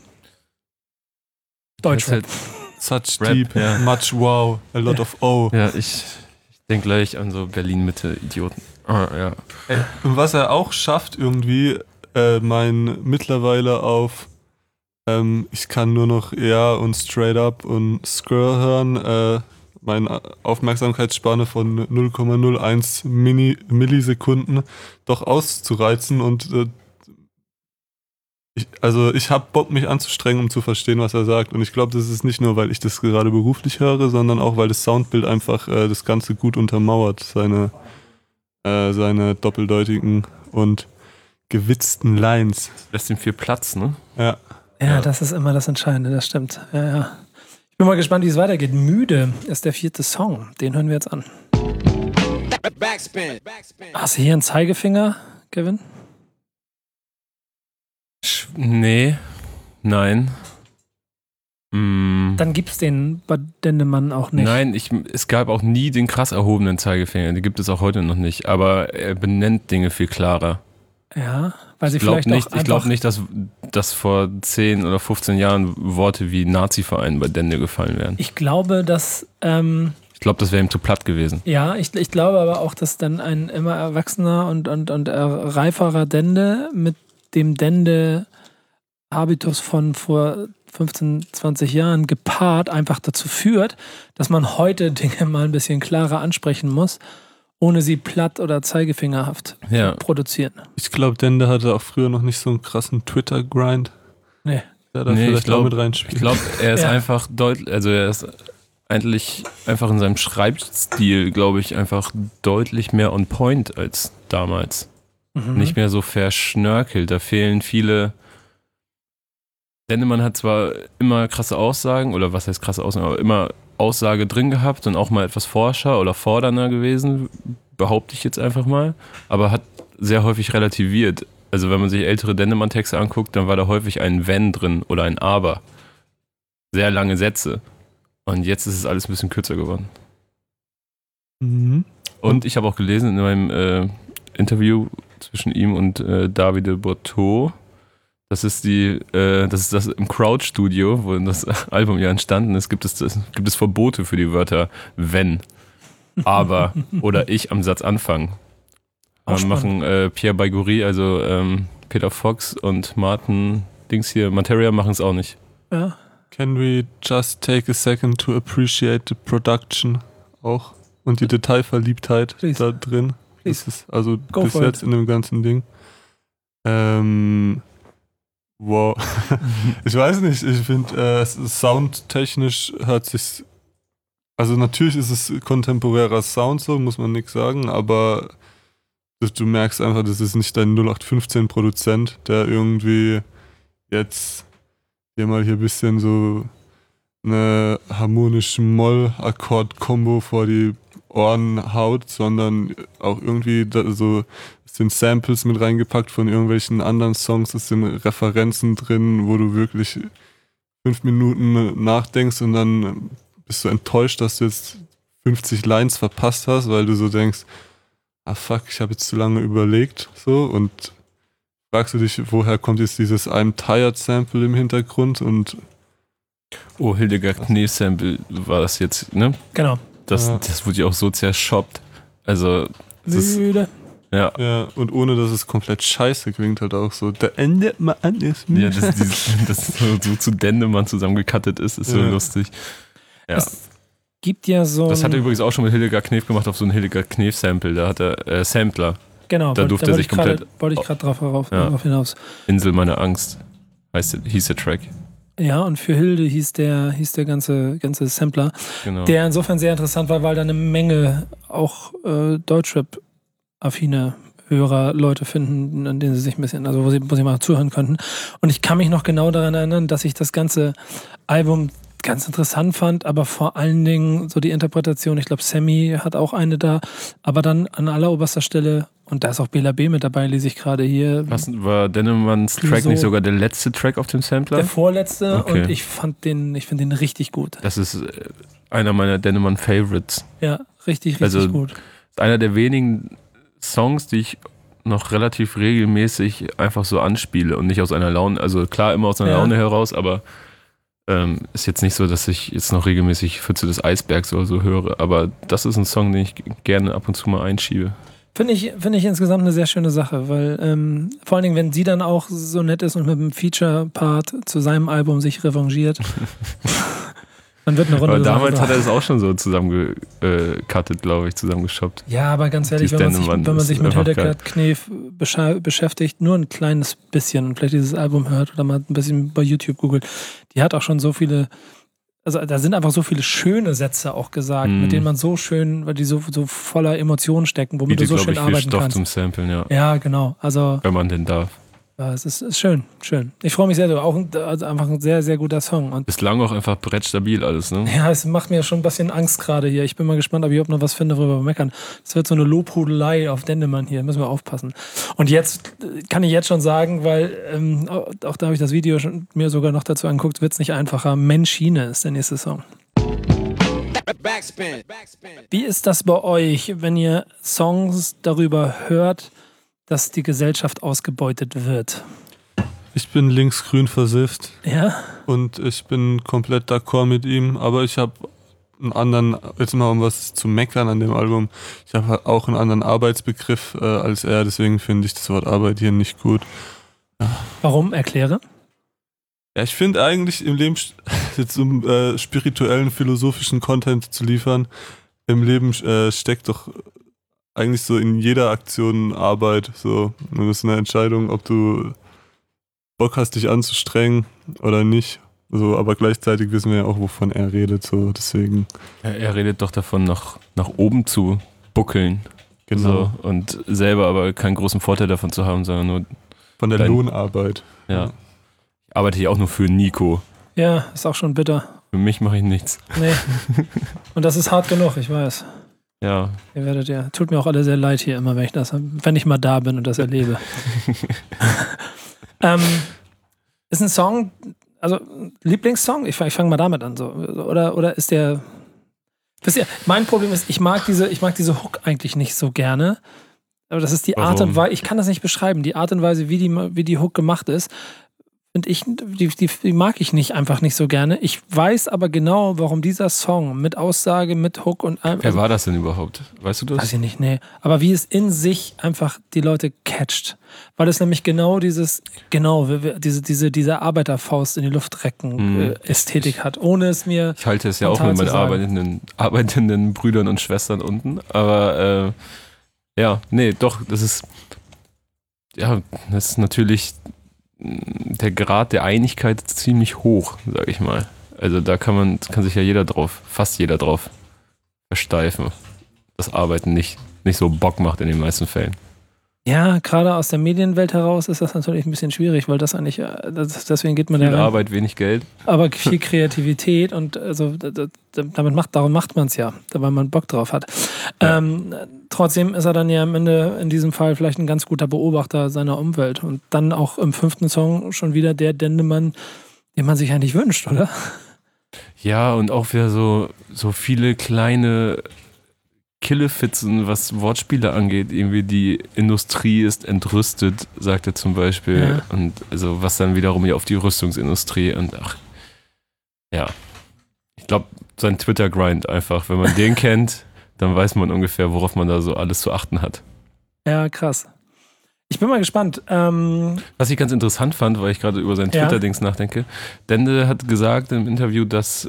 Deutsch. Das ist halt, Such Rap, deep, ja. much wow, a lot of O. ja, ich, ich denke gleich an so Berlin-Mitte-Idioten. Ah, ja. Ey, und was er auch schafft irgendwie, äh, mein mittlerweile auf ähm, ich kann nur noch Ja und Straight Up und Skrr hören, äh, meine Aufmerksamkeitsspanne von null Komma null eins Mini Millisekunden doch auszureizen und äh, ich, also ich habe Bock, mich anzustrengen, um zu verstehen, was er sagt. Und ich glaube, das ist nicht nur, weil ich das gerade beruflich höre, sondern auch, weil das Soundbild einfach äh, das Ganze gut untermauert, seine äh, seine doppeldeutigen und gewitzten Lines. Lässt ihm viel Platz, ne? Ja. Ja, Ja. das ist immer das Entscheidende, das stimmt. Ja, ja. Ich bin mal gespannt, wie es weitergeht. Müde ist der vierte Song. Den hören wir jetzt an. Backspin. Backspin. Hast du hier einen Zeigefinger, Kevin? Sch- Nee, nein. Mm, Dann gibt's den bei Dendemann auch nicht. Nein, ich, es gab auch nie den krass erhobenen Zeigefinger. Den gibt es auch heute noch nicht. Aber er benennt Dinge viel klarer. Ja, weil sie Ich glaube vielleicht nicht, auch ich einfach... glaub nicht dass, dass vor zehn oder fünfzehn Jahren Worte wie Nazi-Verein bei Dende gefallen wären. Ich glaube, dass... Ähm, Ich glaube, das wäre ihm zu platt gewesen. ja, ich, ich glaube aber auch, dass dann ein immer erwachsener und, und, und äh, reiferer Dende mit dem Dende-Habitus von vor fünfzehn, zwanzig Jahren gepaart einfach dazu führt, dass man heute Dinge mal ein bisschen klarer ansprechen muss, ohne sie platt oder zeigefingerhaft Ja. zu produzieren. Ich glaube, Dende hatte auch früher noch nicht so einen krassen Twitter-Grind, Nee. der da Nee, vielleicht ich glaub- auch mit reinspielt. Ich glaube, er ist Ja. einfach deutlich, also er ist eigentlich einfach in seinem Schreibstil, glaube ich, einfach deutlich mehr on point als damals. Mhm. Nicht mehr so verschnörkelt. Da fehlen viele. Dendemann hat zwar immer krasse Aussagen, oder was heißt krasse Aussagen, aber immer Aussage drin gehabt und auch mal etwas forscher oder fordernder gewesen, behaupte ich jetzt einfach mal, aber hat sehr häufig relativiert. Also wenn man sich ältere Dendemann-Texte anguckt, dann war da häufig ein Wenn drin oder ein Aber. Sehr lange Sätze. Und jetzt ist es alles ein bisschen kürzer geworden. Mhm. Und ich habe auch gelesen in meinem äh, Interview zwischen ihm und äh, Davide Borto, das ist die, äh, das ist das im Crowd-Studio, wo das Album ja entstanden ist, gibt es, das, gibt es Verbote für die Wörter wenn, aber oder ich am Satz anfangen. Auch Dann machen äh, Pierre Baigoury, also ähm, Peter Fox und Martin Dings hier, Materia machen es auch nicht. Ja. Can we just take a second to appreciate the production auch und die Detailverliebtheit Please. da drin? Please. Das ist also Go bis for jetzt it. in dem ganzen Ding. Ähm, wow. Ich weiß nicht, ich finde, äh, es ist soundtechnisch hört sich, also natürlich ist es kontemporärer Sound, so muss man nichts sagen, aber das, du merkst einfach, das ist nicht dein null acht fünfzehn Produzent, der irgendwie jetzt dir mal hier ein bisschen so eine harmonische Moll-Akkord-Kombo vor die Ohren haut, sondern auch irgendwie da so, es sind Samples mit reingepackt von irgendwelchen anderen Songs, es sind Referenzen drin, wo du wirklich fünf Minuten nachdenkst und dann bist du enttäuscht, dass du jetzt fünfzig Lines verpasst hast, weil du so denkst, ah fuck, ich habe jetzt zu lange überlegt, so, und fragst du dich, woher kommt jetzt dieses I'm Tired Sample im Hintergrund und Oh, Hildegard Knef-Sample war das jetzt, ne? Genau. Das, Ja. das wurde ja auch so zerschoppt. Also, das ist, Müde. ja. ja, und ohne dass es komplett scheiße klingt, halt auch so, der endet mal an, ist Ja, müde. dass dieses, das so, so zu Dendemann zusammengecuttet ist, ist so Ja. lustig. Ja. Es gibt ja so Das hat er ein- übrigens auch schon mit Hildegard Knef gemacht auf so einen Hildegard Knef-Sample. Da hat er äh, Sampler, Genau, Da wollte- durfte er wollte sich ich grade- komplett- Wollte ich gerade drauf, drauf, Ja. drauf hinaus. Insel meiner Angst, heißt, der- hieß der Track. Ja, und für Hilde hieß der, hieß der ganze, ganze Sampler, Genau. der insofern sehr interessant war, weil da eine Menge auch äh, Deutschrap-affine Hörer, Leute finden, an denen sie sich ein bisschen, also wo sie, wo sie mal zuhören könnten. Und ich kann mich noch genau daran erinnern, dass ich das ganze Album ganz interessant fand, aber vor allen Dingen so die Interpretation, ich glaube Sammy hat auch eine da, aber dann an alleroberster Stelle, und da ist auch Bela B mit dabei, lese ich gerade hier, Was, war Dennemanns Track Wieso? nicht sogar der letzte Track auf dem Sampler? der vorletzte, Okay. und ich fand den, ich finde den richtig gut. Das ist äh, einer meiner Dennemann-Favorites. Ja, richtig, richtig Also- gut. Ist einer der wenigen Songs, die ich noch relativ regelmäßig einfach so anspiele und nicht aus einer Laune, also klar immer aus einer Ja. Laune heraus, aber ähm, ist jetzt nicht so, dass ich jetzt noch regelmäßig Pfütze des Eisbergs oder so höre, aber das ist ein Song, den ich gerne ab und zu mal einschiebe. Finde ich, finde ich insgesamt eine sehr schöne Sache, weil ähm, vor allen Dingen, wenn sie dann auch so nett ist und mit einem Feature-Part zu seinem Album sich revanchiert, dann wird eine Runde Aber damals gesagt, hat er das auch schon so zusammengecuttet, glaube ich, zusammengeschoppt. ja, aber ganz ehrlich, Die wenn man sich, Dendemann wenn man ist sich mit einfach Hildegard Knef bescha- beschäftigt, nur ein kleines bisschen und vielleicht dieses Album hört oder mal ein bisschen bei YouTube googelt, die hat auch schon so viele also da sind einfach so viele schöne Sätze auch gesagt, Mhm. mit denen man so schön, weil die so, so voller Emotionen stecken, womit Bietet, du so glaube schön ich, viel arbeiten Stoff kannst. zum Samplen, ja. Ja, genau. Also Wenn man denn darf. ja, es ist, ist schön, schön. Ich freue mich sehr drüber. Auch ein, also einfach ein sehr, sehr guter Song. Und Bislang auch einfach brettstabil alles, ne? ja, es macht mir schon ein bisschen Angst gerade hier. Ich bin mal gespannt, ob ich überhaupt noch was finde, worüber wir meckern. Es wird so eine Lobhudelei auf Dendemann hier. Müssen wir aufpassen. Und jetzt äh, kann ich jetzt schon sagen, weil ähm, auch, auch da habe ich das Video schon mir sogar noch dazu angeguckt, wird es nicht einfacher. Menschine ist der nächste Song. Backspin. Wie ist das bei euch, wenn ihr Songs darüber hört, dass die Gesellschaft ausgebeutet wird? Ich bin linksgrün versifft Ja? und ich bin komplett d'accord mit ihm, aber ich habe einen anderen, jetzt mal um was zu meckern an dem Album, ich habe auch einen anderen Arbeitsbegriff äh, als er, deswegen finde ich das Wort Arbeit hier nicht gut. Warum? Erkläre. Ja, ich finde eigentlich im Leben, jetzt um äh, spirituellen, philosophischen Content zu liefern, im Leben äh, steckt doch eigentlich so in jeder Aktion Arbeit. So, das ist eine Entscheidung, ob du Bock hast, dich anzustrengen oder nicht. So, aber gleichzeitig wissen wir ja auch, wovon er redet. So, deswegen. Ja, er redet doch davon, nach, nach oben zu buckeln. Genau. So, und selber aber keinen großen Vorteil davon zu haben, sondern nur, Von der Dein- Lohnarbeit. ja. Ich arbeite hier auch nur für Nico. Ja, ist auch schon bitter. Für mich mache ich nichts. Nee. Und das ist hart genug, ich weiß. Ja, Ihr werdet ja. Tut mir auch alle sehr leid hier immer, wenn ich das, wenn ich mal da bin und das erlebe. ähm, ist ein Song, also Lieblingssong? Ich, fang- ich fange mal damit an. So. Oder, oder ist der. Wisst ihr, mein Problem ist, ich mag diese, ich mag diese Hook eigentlich nicht so gerne. Aber das ist die Art Warum? und Weise, ich kann das nicht beschreiben, die Art und Weise, wie die, wie die Hook gemacht ist. Und ich, die, die, die mag ich nicht einfach nicht so gerne. Ich weiß aber genau, warum dieser Song mit Aussage, mit Hook und allem. wer war das denn überhaupt? Weißt du Weiß das? ich nicht, nee. Aber wie es in sich einfach die Leute catcht. Weil es nämlich genau dieses, genau, wir- wir- diese, diese, diese Arbeiterfaust in die Luft recken Mhm. äh, Ästhetik hat. Ohne es mir. Ich halte es ja auch Spontan mit meinen zu sagen. arbeitenden, arbeitenden Brüdern und Schwestern unten. Aber äh, ja, nee, doch, das ist ja, das ist natürlich mh, der Grad der Einigkeit ist ziemlich hoch, sag ich mal. Also da kann man, kann sich ja jeder drauf, fast jeder drauf versteifen. Das Arbeiten nicht, nicht so Bock macht in den meisten Fällen. Ja, gerade aus der Medienwelt heraus ist das natürlich ein bisschen schwierig, weil das eigentlich, äh, das, deswegen geht man da Viel rein. Arbeit, wenig Geld. Aber viel Kreativität und also d- d- damit macht, darum macht man es ja, weil man Bock drauf hat. Ja. Ähm, trotzdem ist er dann ja am Ende in diesem Fall vielleicht ein ganz guter Beobachter seiner Umwelt und dann auch im fünften Song schon wieder der Dendemann, den man sich eigentlich wünscht, oder? Ja, und auch wieder so, so viele kleine Killefitzen, was Wortspiele angeht. Irgendwie die Industrie ist entrüstet, sagt er zum Beispiel. Ja. Und also was dann wiederum hier auf die Rüstungsindustrie und ach, ja. Ich glaube, sein Twitter-Grind einfach, wenn man den kennt, dann weiß man ungefähr, worauf man da so alles zu achten hat. Ja, krass. Ich bin mal gespannt. Ähm, Was ich ganz interessant fand, weil ich gerade über sein Ja. Twitter-Dings nachdenke. Dende hat gesagt im Interview, dass,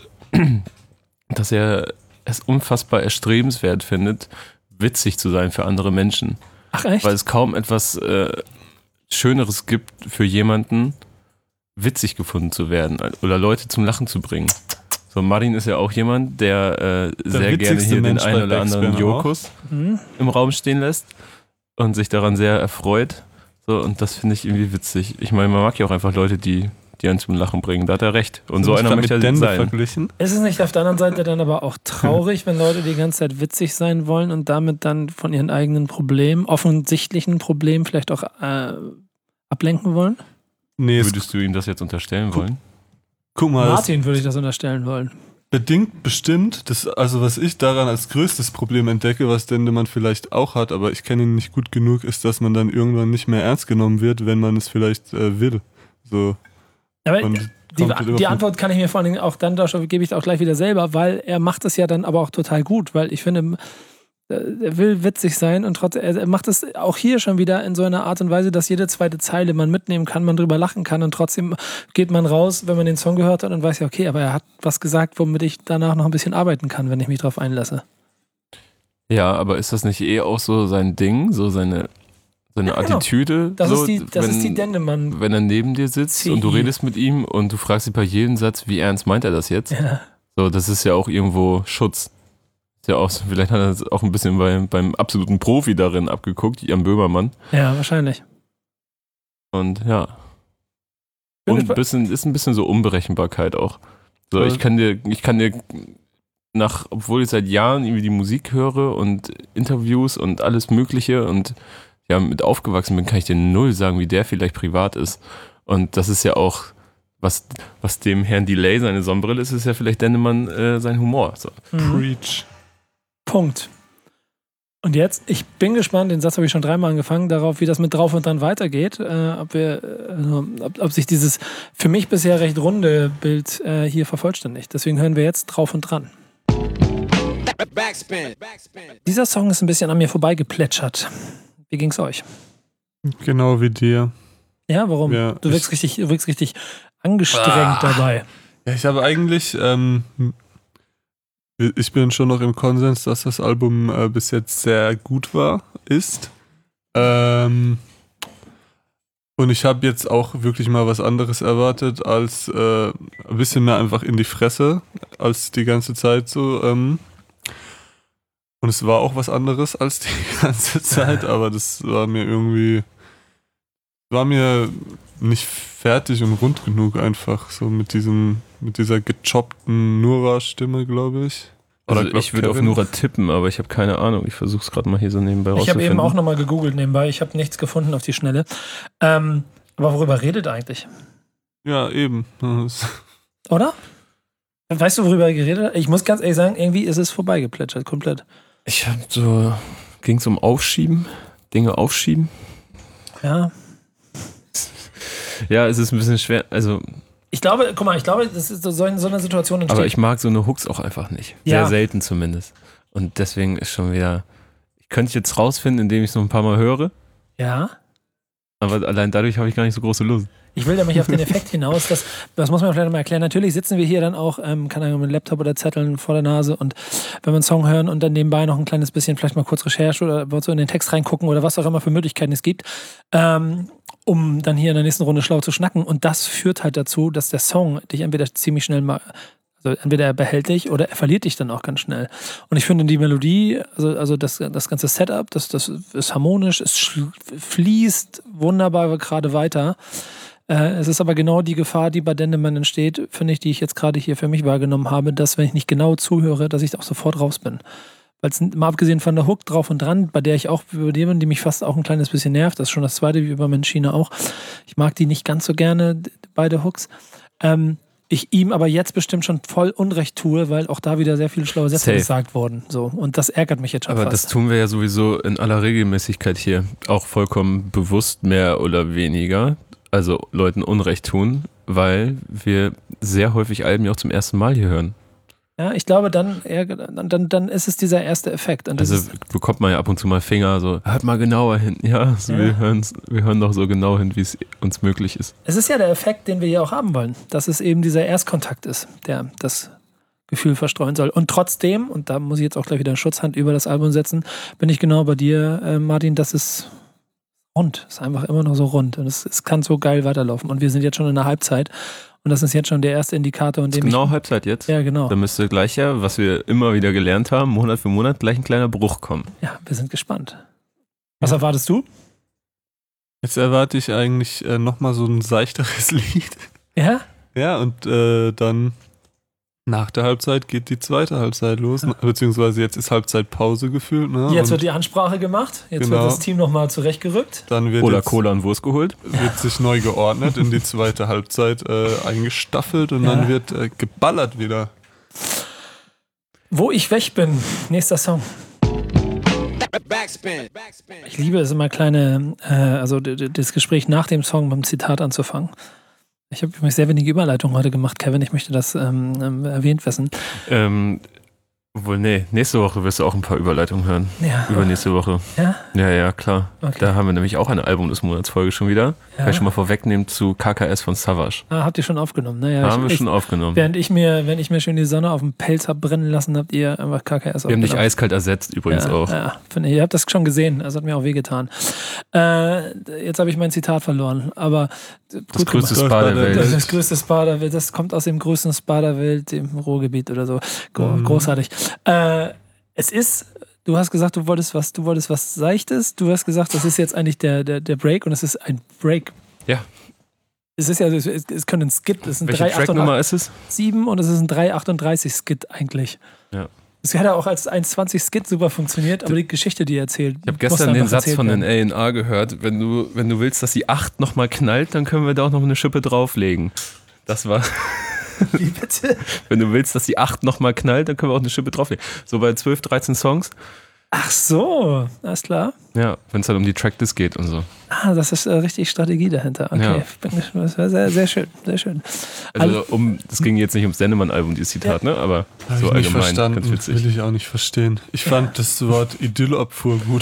dass er es unfassbar erstrebenswert findet, witzig zu sein für andere Menschen. ach echt? Weil es kaum etwas äh, Schöneres gibt für jemanden, witzig gefunden zu werden oder Leute zum Lachen zu bringen. So, Martin ist ja auch jemand, der äh, sehr gerne witzigste hier den Mensch einen bei oder anderen Backspin auch. Jokus Hm? im Raum stehen lässt und sich daran sehr erfreut. So, und das finde ich irgendwie witzig. Ich meine, man mag ja auch einfach Leute, die, die einen zum Lachen bringen. Da hat er recht. Und so Hast du einer mich möchte grad er mit Dende sein. verglichen. Ist es nicht auf der anderen Seite dann aber auch traurig, wenn Leute die ganze Zeit witzig sein wollen und damit dann von ihren eigenen Problemen, offensichtlichen Problemen vielleicht auch äh, ablenken wollen? Nee, es, Würdest du ihm das jetzt unterstellen wollen? guck mal, es Martin würde ich das unterstellen wollen. bedingt bestimmt, das, also was ich daran als größtes Problem entdecke, was Dendemann vielleicht auch hat, aber ich kenne ihn nicht gut genug, ist, dass man dann irgendwann nicht mehr ernst genommen wird, wenn man es vielleicht äh, will. So. Aber Und die, kommt halt immer die von- Antwort kann ich mir vor allen Dingen auch dann, da gebe ich auch gleich wieder selber, weil er macht es ja dann aber auch total gut, weil ich finde, äh, er will witzig sein und trotzdem, er macht es auch hier schon wieder in so einer Art und Weise, dass jede zweite Zeile man mitnehmen kann, man drüber lachen kann und trotzdem geht man raus, wenn man den Song gehört hat und weiß ja, okay, aber er hat was gesagt, womit ich danach noch ein bisschen arbeiten kann, wenn ich mich drauf einlasse. Ja, aber ist das nicht eh auch so sein Ding, so seine, seine Ja, genau. Attitüde? Das, so, ist, die, das wenn, ist die Dendemann. Wenn er neben dir sitzt C I. und du redest mit ihm und du fragst ihn bei jedem Satz, wie ernst meint er das jetzt? Ja. So, das ist ja auch irgendwo Schutz. Ist ja auch, vielleicht hat er das auch ein bisschen beim, beim absoluten Profi darin abgeguckt, Jan Böhmermann. Ja, wahrscheinlich. Und ja. Und ein bisschen, ist ein bisschen so Unberechenbarkeit auch. So, ich kann dir, ich kann dir nach, obwohl ich seit Jahren irgendwie die Musik höre und Interviews und alles Mögliche und ja, mit aufgewachsen bin, kann ich dir null sagen, wie der vielleicht privat ist. Und das ist ja auch, was, was dem Herrn Delay seine Sonnenbrille ist, ist ja vielleicht Dennemann äh, sein Humor. So. Mhm. Preach. Punkt. Und jetzt, ich bin gespannt, den Satz habe ich schon dreimal angefangen, darauf, wie das mit drauf und dran weitergeht. Äh, ob, wir, äh, ob, ob sich dieses für mich bisher recht runde Bild äh, hier vervollständigt. Deswegen hören wir jetzt drauf und dran. Backspin. Dieser Song ist ein bisschen an mir vorbeigeplätschert. Wie ging's euch? Genau wie dir. Ja, warum? Ja, du wirkst richtig, du wirkst richtig angestrengt ah. dabei. Ja, ich habe eigentlich, ähm, ich bin schon noch im Konsens, dass das Album äh, bis jetzt sehr gut war, ist. Ähm, und ich habe jetzt auch wirklich mal was anderes erwartet, als äh, ein bisschen mehr einfach in die Fresse, als die ganze Zeit so. Ähm, und es war auch was anderes als die ganze Zeit, aber das war mir irgendwie, war mir nicht fertig und rund genug einfach, so mit diesem, mit dieser gechoppten Nura-Stimme, glaube ich. Oder also ich würde auf Nura tippen, aber ich habe keine Ahnung. Ich versuche es gerade mal hier so nebenbei rauszufinden. Ich habe eben auch nochmal gegoogelt nebenbei. Ich habe nichts gefunden auf die Schnelle. Ähm, aber worüber redet eigentlich? Ja, eben. Oder? Weißt du, worüber er geredet hat? Ich muss ganz ehrlich sagen, irgendwie ist es vorbeigeplätschert, komplett. Ich habe so, ging es um Aufschieben, Dinge aufschieben. Ja. Ja, es ist ein bisschen schwer, also... Ich glaube, guck mal, ich glaube, das ist so, so eine Situation entsteht. Aber ich mag so eine Hooks auch einfach nicht. Sehr ja. selten zumindest. Und deswegen ist schon wieder, ich könnte es jetzt rausfinden, indem ich es noch ein paar Mal höre. Ja. Aber allein dadurch habe ich gar nicht so große Lust. Ich will nämlich auf den Effekt hinaus, dass, das muss man vielleicht mal erklären, natürlich sitzen wir hier dann auch, ähm, kann man mit Laptop oder Zetteln vor der Nase und wenn wir einen Song hören und dann nebenbei noch ein kleines bisschen, vielleicht mal kurz Recherche oder so in den Text reingucken oder was auch immer für Möglichkeiten es gibt, ähm, um dann hier in der nächsten Runde schlau zu schnacken. Und das führt halt dazu, dass der Song dich entweder ziemlich schnell mal, also entweder er behält dich oder er verliert dich dann auch ganz schnell. Und ich finde die Melodie, also, also das, das ganze Setup, das, das ist harmonisch, es fließt wunderbar gerade weiter. Äh, es ist aber genau die Gefahr, die bei Dendemann entsteht, finde ich, die ich jetzt gerade hier für mich wahrgenommen habe, dass wenn ich nicht genau zuhöre, dass ich auch sofort raus bin. Weil es mal abgesehen von der Hook drauf und dran, bei der ich auch über die bin, die mich fast auch ein kleines bisschen nervt, das ist schon das zweite, wie über Menschina auch. Ich mag die nicht ganz so gerne, beide Hooks. Ähm, ich ihm aber jetzt bestimmt schon voll Unrecht tue, weil auch da wieder sehr viele schlaue Sätze Safe. gesagt wurden. So. Und das ärgert mich jetzt schon aber fast. Aber das tun wir ja sowieso in aller Regelmäßigkeit hier. Auch vollkommen bewusst mehr oder weniger. Also Leuten Unrecht tun, weil wir sehr häufig Alben ja auch zum ersten Mal hier hören. Ja, ich glaube, dann, dann, dann ist es dieser erste Effekt. Und also bekommt man ja ab und zu mal Finger, so, hört mal genauer hin. Ja, also ja. Wir, hören's, wir hören doch so genau hin, wie es uns möglich ist. Es ist ja der Effekt, den wir ja auch haben wollen, dass es eben dieser Erstkontakt ist, der das Gefühl verstreuen soll. Und trotzdem, und da muss ich jetzt auch gleich wieder eine Schutzhand über das Album setzen, bin ich genau bei dir, äh, Martin, das ist rund. Es ist einfach immer noch so rund. Und es, es kann so geil weiterlaufen. Und wir sind jetzt schon in der Halbzeit. Und das ist jetzt schon der erste Indikator, in dem genau ich, Halbzeit jetzt? Ja, genau. Da müsste gleich ja, was wir immer wieder gelernt haben, Monat für Monat, gleich ein kleiner Bruch kommen. Ja, wir sind gespannt. Was ja. erwartest du? Jetzt erwarte ich eigentlich äh, nochmal so ein seichteres Lied. Ja? Ja, und äh, dann nach der Halbzeit geht die zweite Halbzeit los, ja. beziehungsweise jetzt ist Halbzeitpause gefühlt. Ne? Jetzt und wird die Ansprache gemacht, jetzt genau. wird das Team nochmal zurechtgerückt. Dann wird Oder jetzt, Cola und Wurst geholt. Wird sich neu geordnet, in die zweite Halbzeit äh, eingestaffelt und ja. dann wird äh, geballert wieder. Wo ich weg bin, nächster Song. Backspin. Ich liebe es immer kleine, äh, also d- d- das Gespräch nach dem Song beim Zitat anzufangen. Ich habe übrigens sehr wenige Überleitungen heute gemacht, Kevin. Ich möchte das ähm, ähm, erwähnt wissen. Ähm, obwohl, nee, nächste Woche wirst du auch ein paar Überleitungen hören. Ja. Übernächste Woche. Ja? Ja, ja, klar. Okay. Da haben wir nämlich auch eine Album des Monats Folge schon wieder. Ja. Kann ich schon mal vorwegnehmen zu K K S von Savage. Ah, habt ihr schon aufgenommen? Naja, haben ich, wir ich, schon aufgenommen. Während ich mir, während ich mir schön die Sonne auf dem Pelz hab brennen lassen, habt ihr einfach K K S Wir haben dich aufgenommen. eiskalt ersetzt übrigens ja, auch. Ja, finde ich. Ihr habt das schon gesehen. Das hat mir auch wehgetan. Äh, jetzt habe ich mein Zitat verloren. Aber Das größte Spa der Welt. Das, das größte Spa der Welt. Das kommt aus dem größten Spa der Welt, dem Ruhrgebiet oder so. Gro- Mhm. Großartig. Äh, es ist... Du hast gesagt, du wolltest was, du wolltest was Seichtes. Du hast gesagt, das ist jetzt eigentlich der, der, der Break und es ist ein Break. Ja. Es ist ja, es, es könnte ein Skit. Es ist ein Welche drei Tracknummer ist es? sieben und es ist ein drei achtunddreißig Skit eigentlich. Ja. Es hätte auch als eins zwanzig Skit super funktioniert, aber die Geschichte, die er erzählt. Ich habe gestern den Satz von den A and R gehört, wenn du, wenn du willst, dass die acht nochmal knallt, dann können wir da auch noch eine Schippe drauflegen. Das war... Wie bitte? Wenn du willst, dass die acht nochmal knallt, dann können wir auch eine Schippe drauflegen. So bei zwölf, dreizehn Songs. Ach so, alles klar. Ja, wenn es halt um die Tracklist geht und so. Ah, das ist äh, richtig Strategie dahinter. Okay, Ja. Bin ich- das war sehr, sehr schön, sehr schön. Also um, das ging jetzt nicht ums Sendemann-Album, dieses Zitat, ne? Aber Hab so ich nicht allgemein, verstanden, ganz witzig. will ich auch nicht verstehen. Ich fand das Wort Idyllabfuhr gut.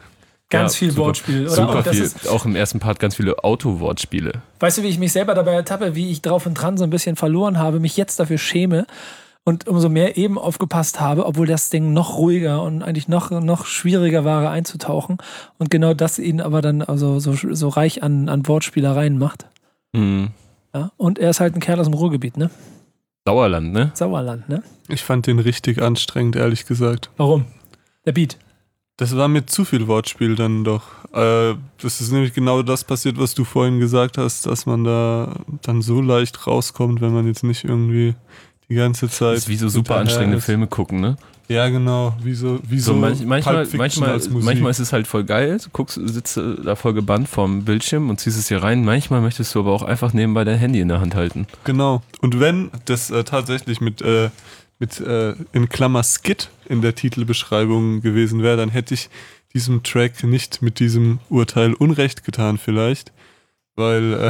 Ganz Ja, viel super, Wortspiel, oder? Super Und das viel. ist, Auch im ersten Part ganz viele Auto-Wortspiele. weißt du, wie ich mich selber dabei ertappe, wie ich drauf und dran so ein bisschen verloren habe, mich jetzt dafür schäme und umso mehr eben aufgepasst habe, obwohl das Ding noch ruhiger und eigentlich noch, noch schwieriger war einzutauchen und genau das ihn aber dann also so, so reich an, an Wortspielereien macht. Mhm. Ja? Und er ist halt ein Kerl aus dem Ruhrgebiet, ne? Sauerland, ne? Sauerland, ne? Ich fand den richtig anstrengend, ehrlich gesagt. Warum? Der Beat. Das war mir zu viel Wortspiel dann doch. Äh, das ist nämlich genau das passiert, was du vorhin gesagt hast, dass man da dann so leicht rauskommt, wenn man jetzt nicht irgendwie die ganze Zeit... Das ist wie so super hinterher anstrengende ist. Filme gucken, ne? Ja, genau. Wie so, wie so, So manch, manchmal, Pulp Fiction manchmal, als Musik. manchmal ist es halt voll geil. Du guckst, sitzt äh, da voll gebannt vorm Bildschirm und ziehst es hier rein. Manchmal möchtest du aber auch einfach nebenbei dein Handy in der Hand halten. Genau. Und wenn das äh, tatsächlich mit, äh, mit äh, in Klammer Skit in der Titelbeschreibung gewesen wäre, dann hätte ich diesem Track nicht mit diesem Urteil Unrecht getan vielleicht, weil äh,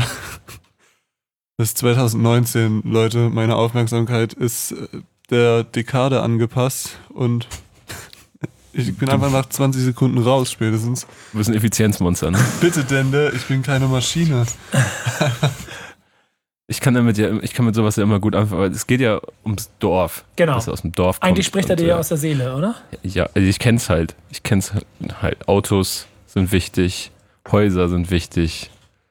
das ist zwanzig neunzehn, Leute, meine Aufmerksamkeit ist äh, der Dekade angepasst und ich bin einfach nach zwanzig Sekunden raus spätestens. Du bist ein Effizienzmonster, ne? Bitte, Dende, ich bin keine Maschine. Ich kann damit ja, ich kann mit sowas ja immer gut anfangen, weil es geht ja ums Dorf. Genau. Dass er aus dem Dorf kommt. Eigentlich spricht er und, dir ja äh, aus der Seele, oder? Ja, also ich kenn's halt. Ich kenn's halt. Autos sind wichtig, Häuser sind wichtig.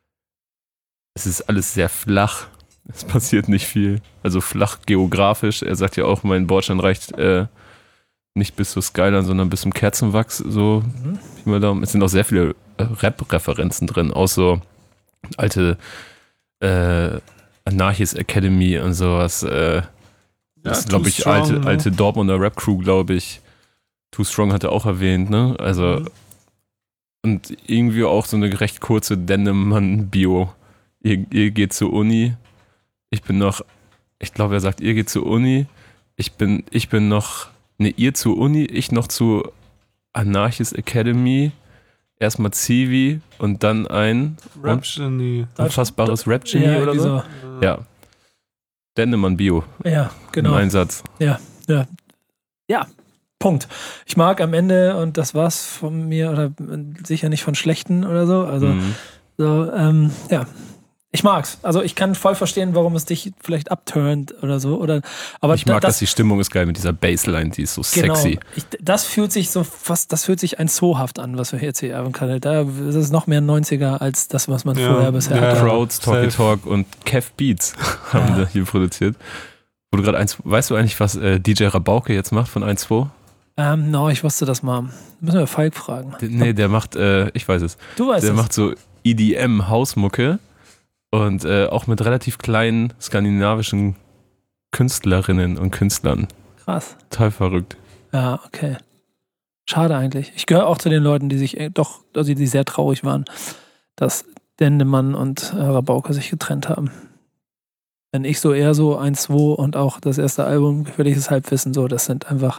Es ist alles sehr flach. Es passiert nicht viel. Also flach geografisch. Er sagt ja auch, mein Bordstein reicht äh, nicht bis zur Skyline, sondern bis zum Kerzenwachs. So. Mhm. Pi mal Daumen. Es sind auch sehr viele äh, Rap-Referenzen drin. Auch so alte äh, Anarchist Academy und sowas. Äh, das ist, glaube ich, Too Strong, alte, ne? alte Dortmunder Rap-Crew, glaube ich. Too Strong hat er auch erwähnt, ne? Also, Mhm. und irgendwie auch so eine recht kurze Dennemann-Bio. Ihr, ihr geht zur Uni. Ich bin noch, ich glaube, er sagt, ihr geht zur Uni. Ich bin, ich bin noch, ne, ihr zur Uni, ich noch zu Anarchist Academy. Erstmal Zivi und dann ein Rap-Genie. unfassbares Rap-Genie Ja, oder irgendwie so. Ja. Dennemann Bio. Ja, genau. Im Einsatz. Ja, ja. Ja, Punkt. Ich mag am Ende, und das war's von mir, oder sicher nicht von Schlechten oder so, also Mhm. so, ähm, ja. Ich mag's. Also ich kann voll verstehen, warum es dich vielleicht abturnt oder so. Oder, aber Ich mag, da- dass die Stimmung ist geil mit dieser Bassline, die ist so genau, sexy. Ich, das fühlt sich so fast, das fühlt sich ein zoohaft an, was wir jetzt hier haben können. Da ist es noch mehr neunziger als das, was man Ja, vorher bisher ja. hatte. Crowds, Talky safe. Talk und Kev Beats haben Ja. wir hier produziert. Wo du gerade eins, weißt du eigentlich, was äh, D J Rabauke jetzt macht von eins zwei? Ähm, no, ich wusste das mal. Müssen wir Falk fragen. D- Nee, der macht, äh, ich weiß es, Du weißt der es. macht so E D M-Hausmucke und äh, auch mit relativ kleinen skandinavischen Künstlerinnen und Künstlern. Krass. Total verrückt. Ja, okay. Schade eigentlich. Ich gehöre auch zu den Leuten, die sich äh, doch, also die sehr traurig waren, dass Dendemann und äh, Rabauke sich getrennt haben. Wenn ich so eher so eins, zwei und auch das erste Album, Gefährliches Halbwissen, so, das sind einfach,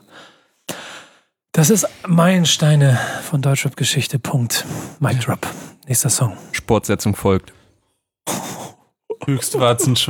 das ist Meilensteine von Deutschrap-Geschichte, Punkt. Mic Drop. Nächster Song. Sportsetzung folgt.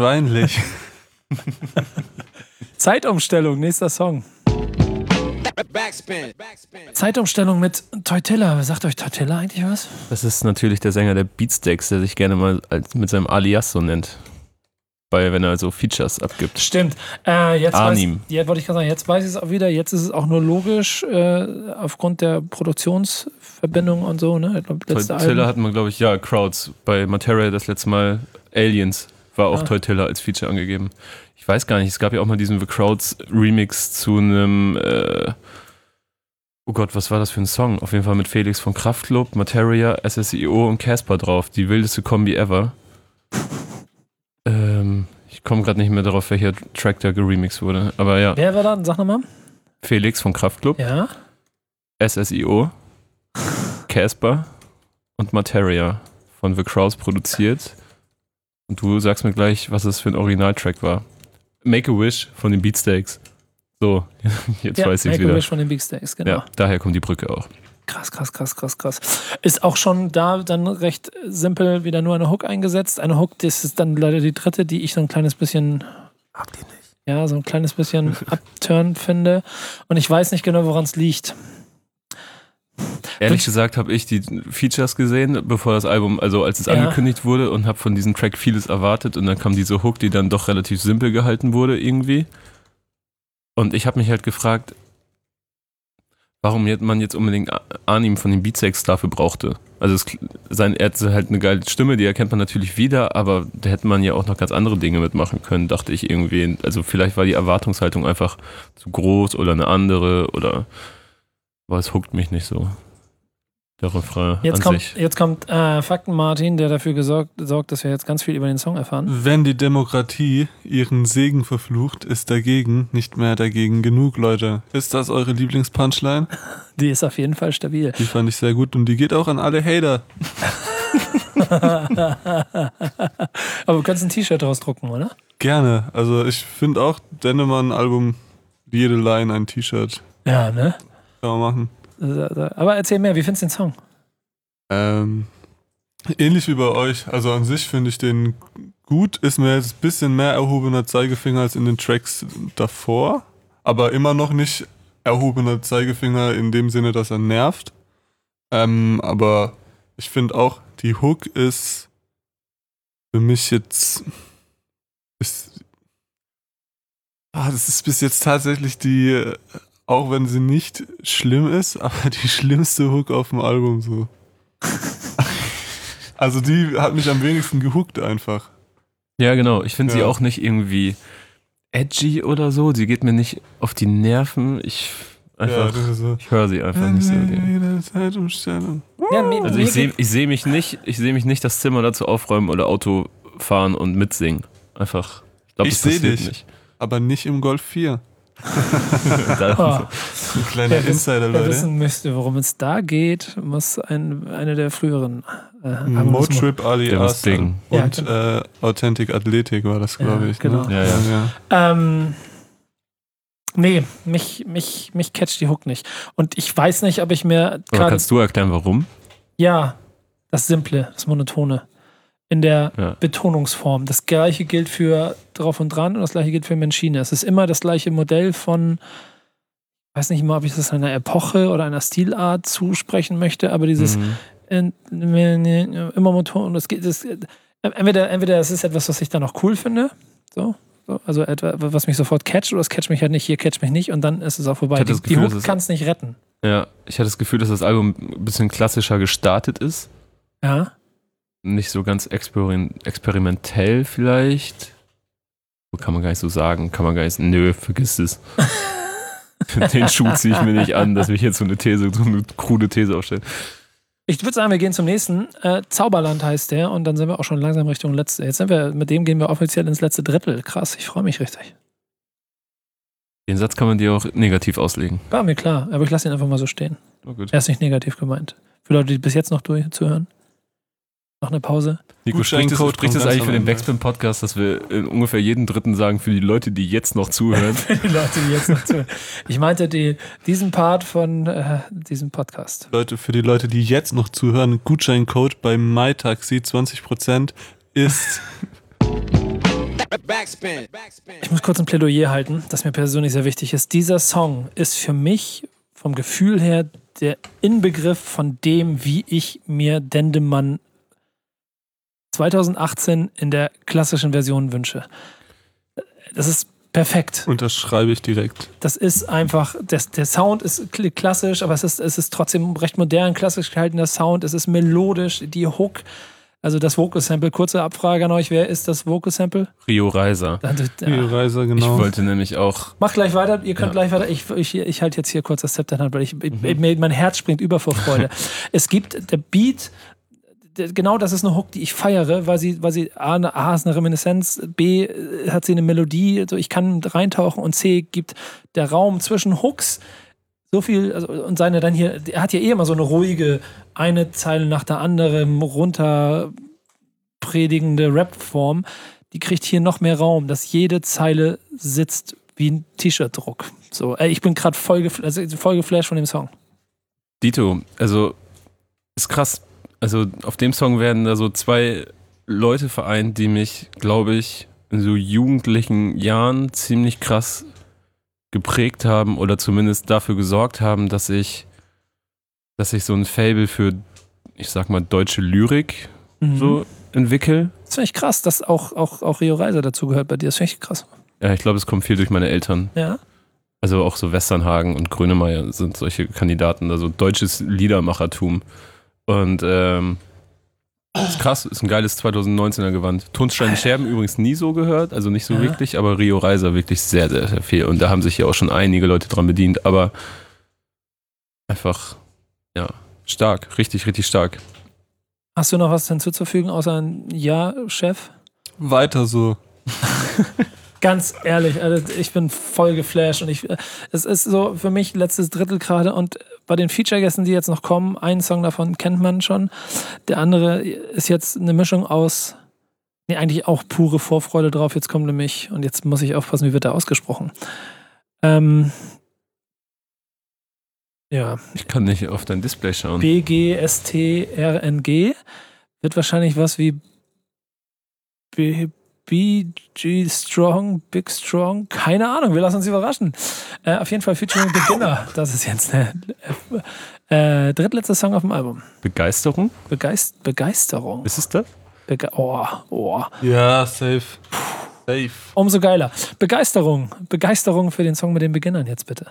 Höchstwarzenschweinlich. Zeitumstellung, nächster Song. Zeitumstellung mit Tortilla. Sagt euch Tortilla eigentlich was? Das ist natürlich der Sänger der Beatsteaks, der sich gerne mal als, mit seinem Alias so nennt. Weil, wenn er so Features abgibt. Stimmt. Äh, jetzt Arnim. Weiß, jetzt wollte ich gerade sagen, jetzt weiß ich es auch wieder. Jetzt ist es auch nur logisch, äh, aufgrund der Produktionsverbindung und so. Ne? Ich glaub, letzte Tortilla Alben. hatten wir, glaube ich, ja, Crowds. Bei Materia das letzte Mal Aliens war auch Ah. Tortilla als Feature angegeben. Ich weiß gar nicht, es gab ja auch mal diesen The Crowds Remix zu einem, äh, oh Gott, was war das für ein Song? Auf jeden Fall mit Felix von Kraftklub, Materia, S S I O und Casper drauf. Die wildeste Kombi ever. Ähm, ich komme gerade nicht mehr darauf, welcher Track da geremixed wurde. Aber ja, Wer war da? Sag nochmal. Felix von Kraftklub, Ja. S S I O, Casper und Materia von The Crowds produziert. Und du sagst mir gleich, was das für ein Originaltrack war. Make a Wish von den Beatsteaks. So, jetzt ja, weiß ich Make wieder. a Wish von den Beatsteaks, genau. Ja, daher kommt die Brücke auch. Krass, krass, krass, krass, krass. Ist auch schon da dann recht simpel wieder nur eine Hook eingesetzt. Eine Hook, das ist dann leider die dritte, die ich so ein kleines bisschen, Habt ihr nicht? ja, so ein kleines bisschen upturn finde. Und ich weiß nicht genau, woran es liegt. Ehrlich Und- gesagt habe ich die Features gesehen, bevor das Album, also als es Ja. angekündigt wurde und habe von diesem Track vieles erwartet und dann kam diese Hook, die dann doch relativ simpel gehalten wurde irgendwie. Und ich habe mich halt gefragt, warum jetzt- man jetzt unbedingt A- Arnim von den Beatsteaks dafür brauchte. Also es, sein, er hat halt eine geile Stimme, die erkennt man natürlich wieder, aber da hätte man ja auch noch ganz andere Dinge mitmachen können, dachte ich irgendwie. Also vielleicht war die Erwartungshaltung einfach zu groß oder eine andere oder aber es huckt mich nicht so. Der Refrain Jetzt an kommt, sich. jetzt kommt äh, Fakten Martin, der dafür gesorgt, sorgt, dass wir jetzt ganz viel über den Song erfahren. Wenn die Demokratie ihren Segen verflucht, ist dagegen nicht mehr dagegen genug, Leute. Ist das eure Lieblingspunchline? Die ist auf jeden Fall stabil. Die fand ich sehr gut und die geht auch an alle Hater. Aber du kannst ein T-Shirt draus drucken, oder? Gerne. Also ich finde auch Dendemann-Album, jede Line ein T-Shirt. Ja, ne? Kann man machen. Aber erzähl mehr, wie findest du den Song? Ähm, ähnlich wie bei euch. Also an sich finde ich den gut. Ist mir jetzt ein bisschen mehr erhobener Zeigefinger als in den Tracks davor. Aber immer noch nicht erhobener Zeigefinger in dem Sinne, dass er nervt. Ähm, aber ich finde auch, die Hook ist für mich jetzt... Ist, ah, das ist bis jetzt tatsächlich die... Auch wenn sie nicht schlimm ist, aber die schlimmste Hook auf dem Album so. Also die hat mich am wenigsten gehuckt einfach. Ja, genau. Ich finde Ja. sie auch nicht irgendwie edgy oder so. Sie geht mir nicht auf die Nerven. Ich einfach, das ist so. ich höre sie einfach nicht so. gerne. Zeitumstellung. Ja, mir, Also mir ich sehe geht- ich seh mich nicht, ich sehe mich nicht das Zimmer dazu aufräumen oder Auto fahren und mitsingen. Einfach. Ich glaube, Ich das seh passiert dich. nicht. Aber nicht im Golf vier. Da, Oh, Ein kleiner wer, wiss, Insider, wer Leute. wissen möchte, worum es da geht, muss ein, eine der früheren äh, Album- Motrip Ali Der was Arsenal. Ding. Ja, Und genau. äh, Authentic Athletic war das, glaube Ja, ich. genau. Ne? Ja, ja. ja. Ähm, nee, mich, mich, mich catcht die Hook nicht. Und ich weiß nicht, ob ich mir aber gerade. kannst du erklären, warum? Ja, das Simple, das Monotone. In der Ja. Betonungsform. Das gleiche gilt für Drauf und Dran und das gleiche gilt für Menschine. Es ist immer das gleiche Modell von, ich weiß nicht mal, ob ich das einer Epoche oder einer Stilart zusprechen möchte, aber dieses Mhm. äh, immer Motor und das geht, das, entweder, entweder das ist etwas, was ich dann auch cool finde, so, so, also etwas, was mich sofort catcht, oder es catcht mich halt nicht, hier catcht mich nicht und dann ist es auch vorbei. Ich hatte Die, das Gefühl, die dass Hook es- kann es nicht retten. Ja, ich hatte das Gefühl, dass das Album ein bisschen klassischer gestartet ist. Ja. Nicht so ganz experim experimentell vielleicht. Kann man gar nicht so sagen. Kann man gar nicht. Nö, vergiss es. Den Schuh ziehe ich mir nicht an, dass ich jetzt so eine These, so eine krude These aufstelle. Ich würde sagen, wir gehen zum nächsten. Äh, Zauberland heißt der und dann sind wir auch schon langsam Richtung letzte. Jetzt sind wir, mit dem gehen wir offiziell ins letzte Drittel. Krass, ich freue mich richtig. Den Satz kann man dir auch negativ auslegen. War mir klar, aber ich lasse ihn einfach mal so stehen. Oh, gut. Er ist nicht negativ gemeint. Für Leute, die bis jetzt noch durchzuhören. Noch eine Pause. Nico, spricht das, Gutscheincode spricht das kommt eigentlich ganz für am den Ende. Backspin-Podcast, dass wir in ungefähr jeden dritten sagen, für die Leute, die jetzt noch zuhören? Für die Leute, die jetzt noch zuhören. Ich meinte die, diesen Part von äh, diesem Podcast. Leute, für die Leute, die jetzt noch zuhören, Gutscheincode bei MyTaxi zwanzig Prozent ist Ich muss kurz ein Plädoyer halten, das mir persönlich sehr wichtig ist. Dieser Song ist für mich vom Gefühl her der Inbegriff von dem, wie ich mir Dendemann zwanzig achtzehn in der klassischen Version wünsche. Das ist perfekt. Unterschreibe ich direkt. Das ist einfach, das, der Sound ist klassisch, aber es ist, es ist trotzdem recht modern, klassisch gehaltener Sound, es ist melodisch, die Hook, also das Vocal-Sample, kurze Abfrage an euch, wer ist das Vocal-Sample? Rio Reiser. Rio Reiser, genau. Ich wollte nämlich auch... Mach gleich weiter, ihr könnt Ja. gleich weiter, ich, ich, ich halte jetzt hier kurz das Zepter in der Hand, weil ich, Mhm. ich, mein Herz springt über vor Freude. Es gibt, der Beat, der, genau das ist eine Hook, die ich feiere, weil sie, weil sie A, eine, A ist eine Reminiszenz, B äh, hat sie eine Melodie, also ich kann reintauchen und C gibt der Raum zwischen Hooks so viel, also, und seine dann hier, er hat ja eh immer so eine ruhige, eine Zeile nach der anderen runter predigende Rap-Form, die kriegt hier noch mehr Raum, dass jede Zeile sitzt wie ein T-Shirt-Druck. So, ey, ich bin gerade voll, gefl- also voll geflasht von dem Song. Dito, also ist krass. Also auf dem Song werden da so zwei Leute vereint, die mich, glaube ich, in so jugendlichen Jahren ziemlich krass geprägt haben oder zumindest dafür gesorgt haben, dass ich, dass ich so ein Faible für, ich sag mal, deutsche Lyrik Mhm. so entwickle. Das finde ich krass, dass auch, auch, auch Rio Reiser dazugehört bei dir. Das finde ich krass. Ja, ich glaube, es kommt viel durch meine Eltern. Ja. Also auch so Westernhagen und Grönemeyer sind solche Kandidaten, also deutsches Liedermachertum. Und ähm, ist krass, ist ein geiles zwanzig neunzehner Gewand. Tonsteine Scherben übrigens nie so gehört, also nicht so Ja. wirklich, aber Rio Reiser wirklich sehr, sehr, sehr viel. Und da haben sich ja auch schon einige Leute dran bedient, aber einfach, ja, stark, richtig, richtig stark. Hast du noch was hinzuzufügen, außer ein Ja, Chef? Weiter so. Ganz ehrlich, also ich bin voll geflasht und ich, es ist so für mich letztes Drittel gerade und bei den Feature-Gästen, die jetzt noch kommen, einen Song davon kennt man schon. Der andere ist jetzt eine Mischung aus, nee, eigentlich auch pure Vorfreude drauf. Jetzt kommt nämlich, und jetzt muss ich aufpassen, wie wird er ausgesprochen. Ähm, ja, Ich kann nicht auf dein Display schauen. B G S T R N G wird wahrscheinlich was wie B B G Strong, Big Strong, keine Ahnung, wir lassen uns überraschen. Äh, auf jeden Fall featuring Beginner, das ist jetzt der äh, drittletzte Song auf dem Album. Begeisterung? Begeist Begeisterung. Ist es das? Bege oh, oh. Ja, safe. Safe. Umso geiler. Begeisterung. Begeisterung für den Song mit den Beginnern jetzt bitte.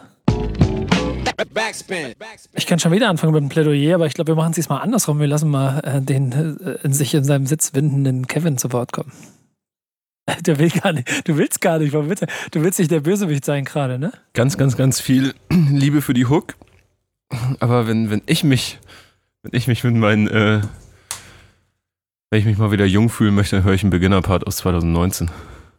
Ich kann schon wieder anfangen mit dem Plädoyer, aber ich glaube, wir machen es diesmal andersrum. Wir lassen mal äh, den äh, in sich in seinem Sitz windenden Kevin zu Wort kommen. Der will gar nicht. Du willst gar nicht. Warum bitte? Du willst nicht der Bösewicht sein gerade, ne? Ganz, ganz, ganz viel Liebe für die Hook. Aber wenn, wenn ich mich, wenn ich mich mit meinen, äh, wenn ich mich mal wieder jung fühlen möchte, dann höre ich einen Beginner-Part aus zwanzig neunzehn.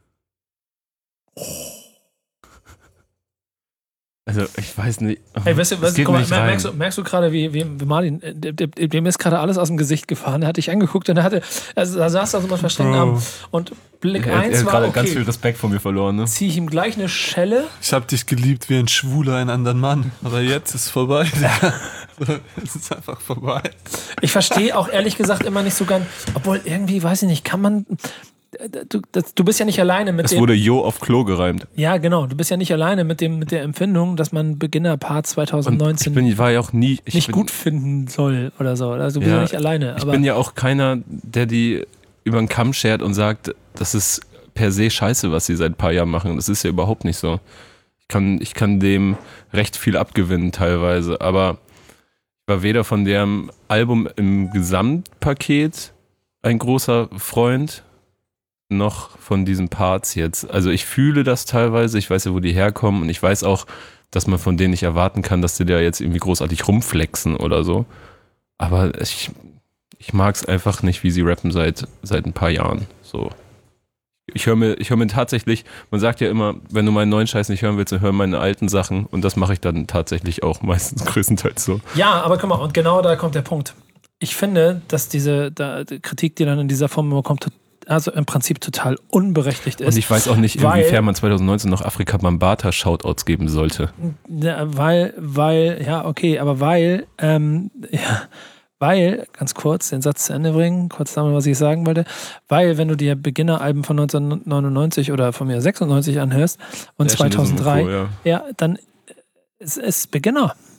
Also, ich weiß nicht. Hey, weißt du, es weißt, geht guck mal, nicht mer- rein. merkst, du, merkst du gerade, wie, wie, wie Martin, äh, dem, dem dem ist gerade alles aus dem Gesicht gefahren. Er hat dich angeguckt und er hatte, also da saß er so mit versteckten Bro. Armen. Und Blick er, er eins hat war, gerade ganz viel okay, Respekt vor mir verloren, ne? ziehe ich ihm gleich eine Schelle. Ich hab dich geliebt wie ein Schwuler einen anderen Mann. Aber jetzt ist vorbei. Digga. Es ist einfach vorbei. Ich verstehe auch ehrlich gesagt immer nicht so ganz, obwohl irgendwie, weiß ich nicht, kann man, du, das, du bist ja nicht alleine mit Es dem, wurde Jo auf Klo gereimt. ja genau, du bist ja nicht alleine mit dem mit der Empfindung, dass man Beginner-Part Und zwanzig ich neunzehn bin, war ja auch nie. Ich nicht bin, gut finden soll oder so. Also du bist ja, Ja, nicht alleine. Ich Aber bin ja auch keiner, der die über den Kamm schert und sagt, das ist per se scheiße, was sie seit ein paar Jahren machen. Das ist ja überhaupt nicht so. Ich kann, ich kann dem recht viel abgewinnen teilweise, aber ich war weder von deren Album im Gesamtpaket ein großer Freund, noch von diesen Parts jetzt. Also ich fühle das teilweise, ich weiß ja, wo die herkommen und ich weiß auch, dass man von denen nicht erwarten kann, dass die da jetzt irgendwie großartig rumflexen oder so. Aber ich, ich mag es einfach nicht, wie sie rappen seit, seit ein paar Jahren. So. Ich höre mir, ich höre mir tatsächlich, man sagt ja immer, wenn du meinen neuen Scheiß nicht hören willst, dann hör meine alten Sachen und das mache ich dann tatsächlich auch meistens größtenteils so. ja, aber guck mal, und genau da kommt der Punkt. Ich finde, dass diese da, die Kritik, die dann in dieser Form immer kommt, also im Prinzip total unberechtigt ist. Und ich weiß auch nicht, weil- inwiefern man zwanzig neunzehn noch Afrika Bambata Shoutouts geben sollte. Ja, weil, weil, ja, okay, aber weil, ähm, ja, weil, ganz kurz, den Satz zu Ende bringen, kurz sagen, was ich sagen wollte, weil, wenn du dir Beginner-Alben von neunzehnhundertneunundneunzig oder von mir sechsundneunzig anhörst und Der Schnee ist im zweitausenddrei, Mikro, ja. ja, dann ist es Beginner.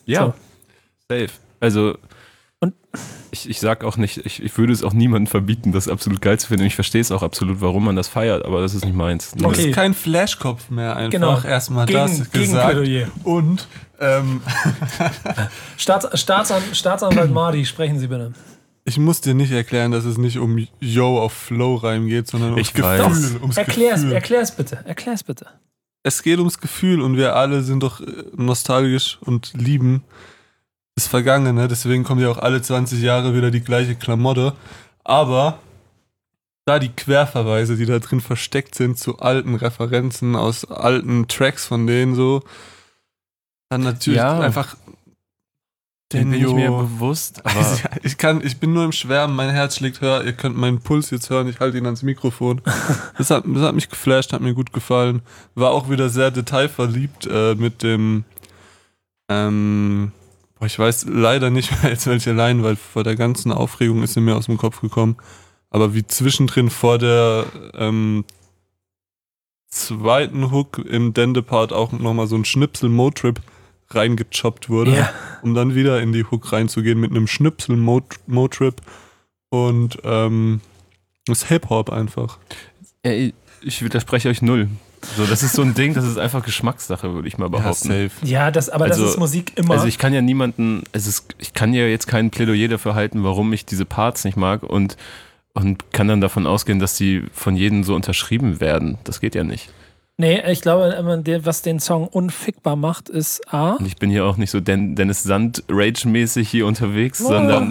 Ja, so. Safe. Also und ich, ich sag auch nicht, ich, ich würde es auch niemandem verbieten, das absolut geil zu finden. Ich verstehe es auch absolut, warum man das feiert, aber das ist nicht meins. Okay. Das ist kein Flashkopf mehr einfach. Genau. Erstmal gegen, das gegen gesagt. Plädoyer. Und ähm, Staats, Staatsan, Staatsanwalt Mardi, sprechen Sie bitte. Ich muss dir nicht erklären, dass es nicht um Yo auf Flow-Reim geht, sondern ums ich Gefühl. Weiß. Ums Erklär's, Gefühl. erklär's bitte. Erklär's bitte. Es geht ums Gefühl und wir alle sind doch nostalgisch und lieben das Vergangene. Deswegen kommt ja auch alle zwanzig Jahre wieder die gleiche Klamotte. Aber da die Querverweise, die da drin versteckt sind zu alten Referenzen aus alten Tracks von denen so, dann natürlich Ja. einfach Den bin ich mir bewusst. Aber Also, ich kann, ich bin nur im Schwärmen, mein Herz schlägt höher, ihr könnt meinen Puls jetzt hören, ich halte ihn ans Mikrofon. Das hat, das hat mich geflasht, hat mir gut gefallen. War auch wieder sehr detailverliebt äh, mit dem, ähm, boah, ich weiß leider nicht mehr jetzt welche Line, weil vor der ganzen Aufregung ist sie mir aus dem Kopf gekommen. Aber wie zwischendrin vor der ähm, zweiten Hook im Dende-Part auch nochmal so ein Schnipsel Motrip reingechoppt wurde, Ja. um dann wieder in die Hook reinzugehen mit einem Schnipsel Motrip und ähm, das Hip-Hop einfach. ey, ich widerspreche euch null. So, das ist so ein Ding, das ist einfach Geschmackssache, würde ich mal behaupten. Ja, safe. Ja, das, aber Also- das ist Musik immer. Also ich kann ja niemanden, es ist, ich kann ja jetzt kein Plädoyer dafür halten, warum ich diese Parts nicht mag und, und kann dann davon ausgehen, dass die von jedem so unterschrieben werden. Das geht ja nicht. nee, ich glaube, immer der- was den Song unfickbar macht, ist A. Und ich bin hier auch nicht so Den- Dennis Sand-Rage-mäßig hier unterwegs, sondern,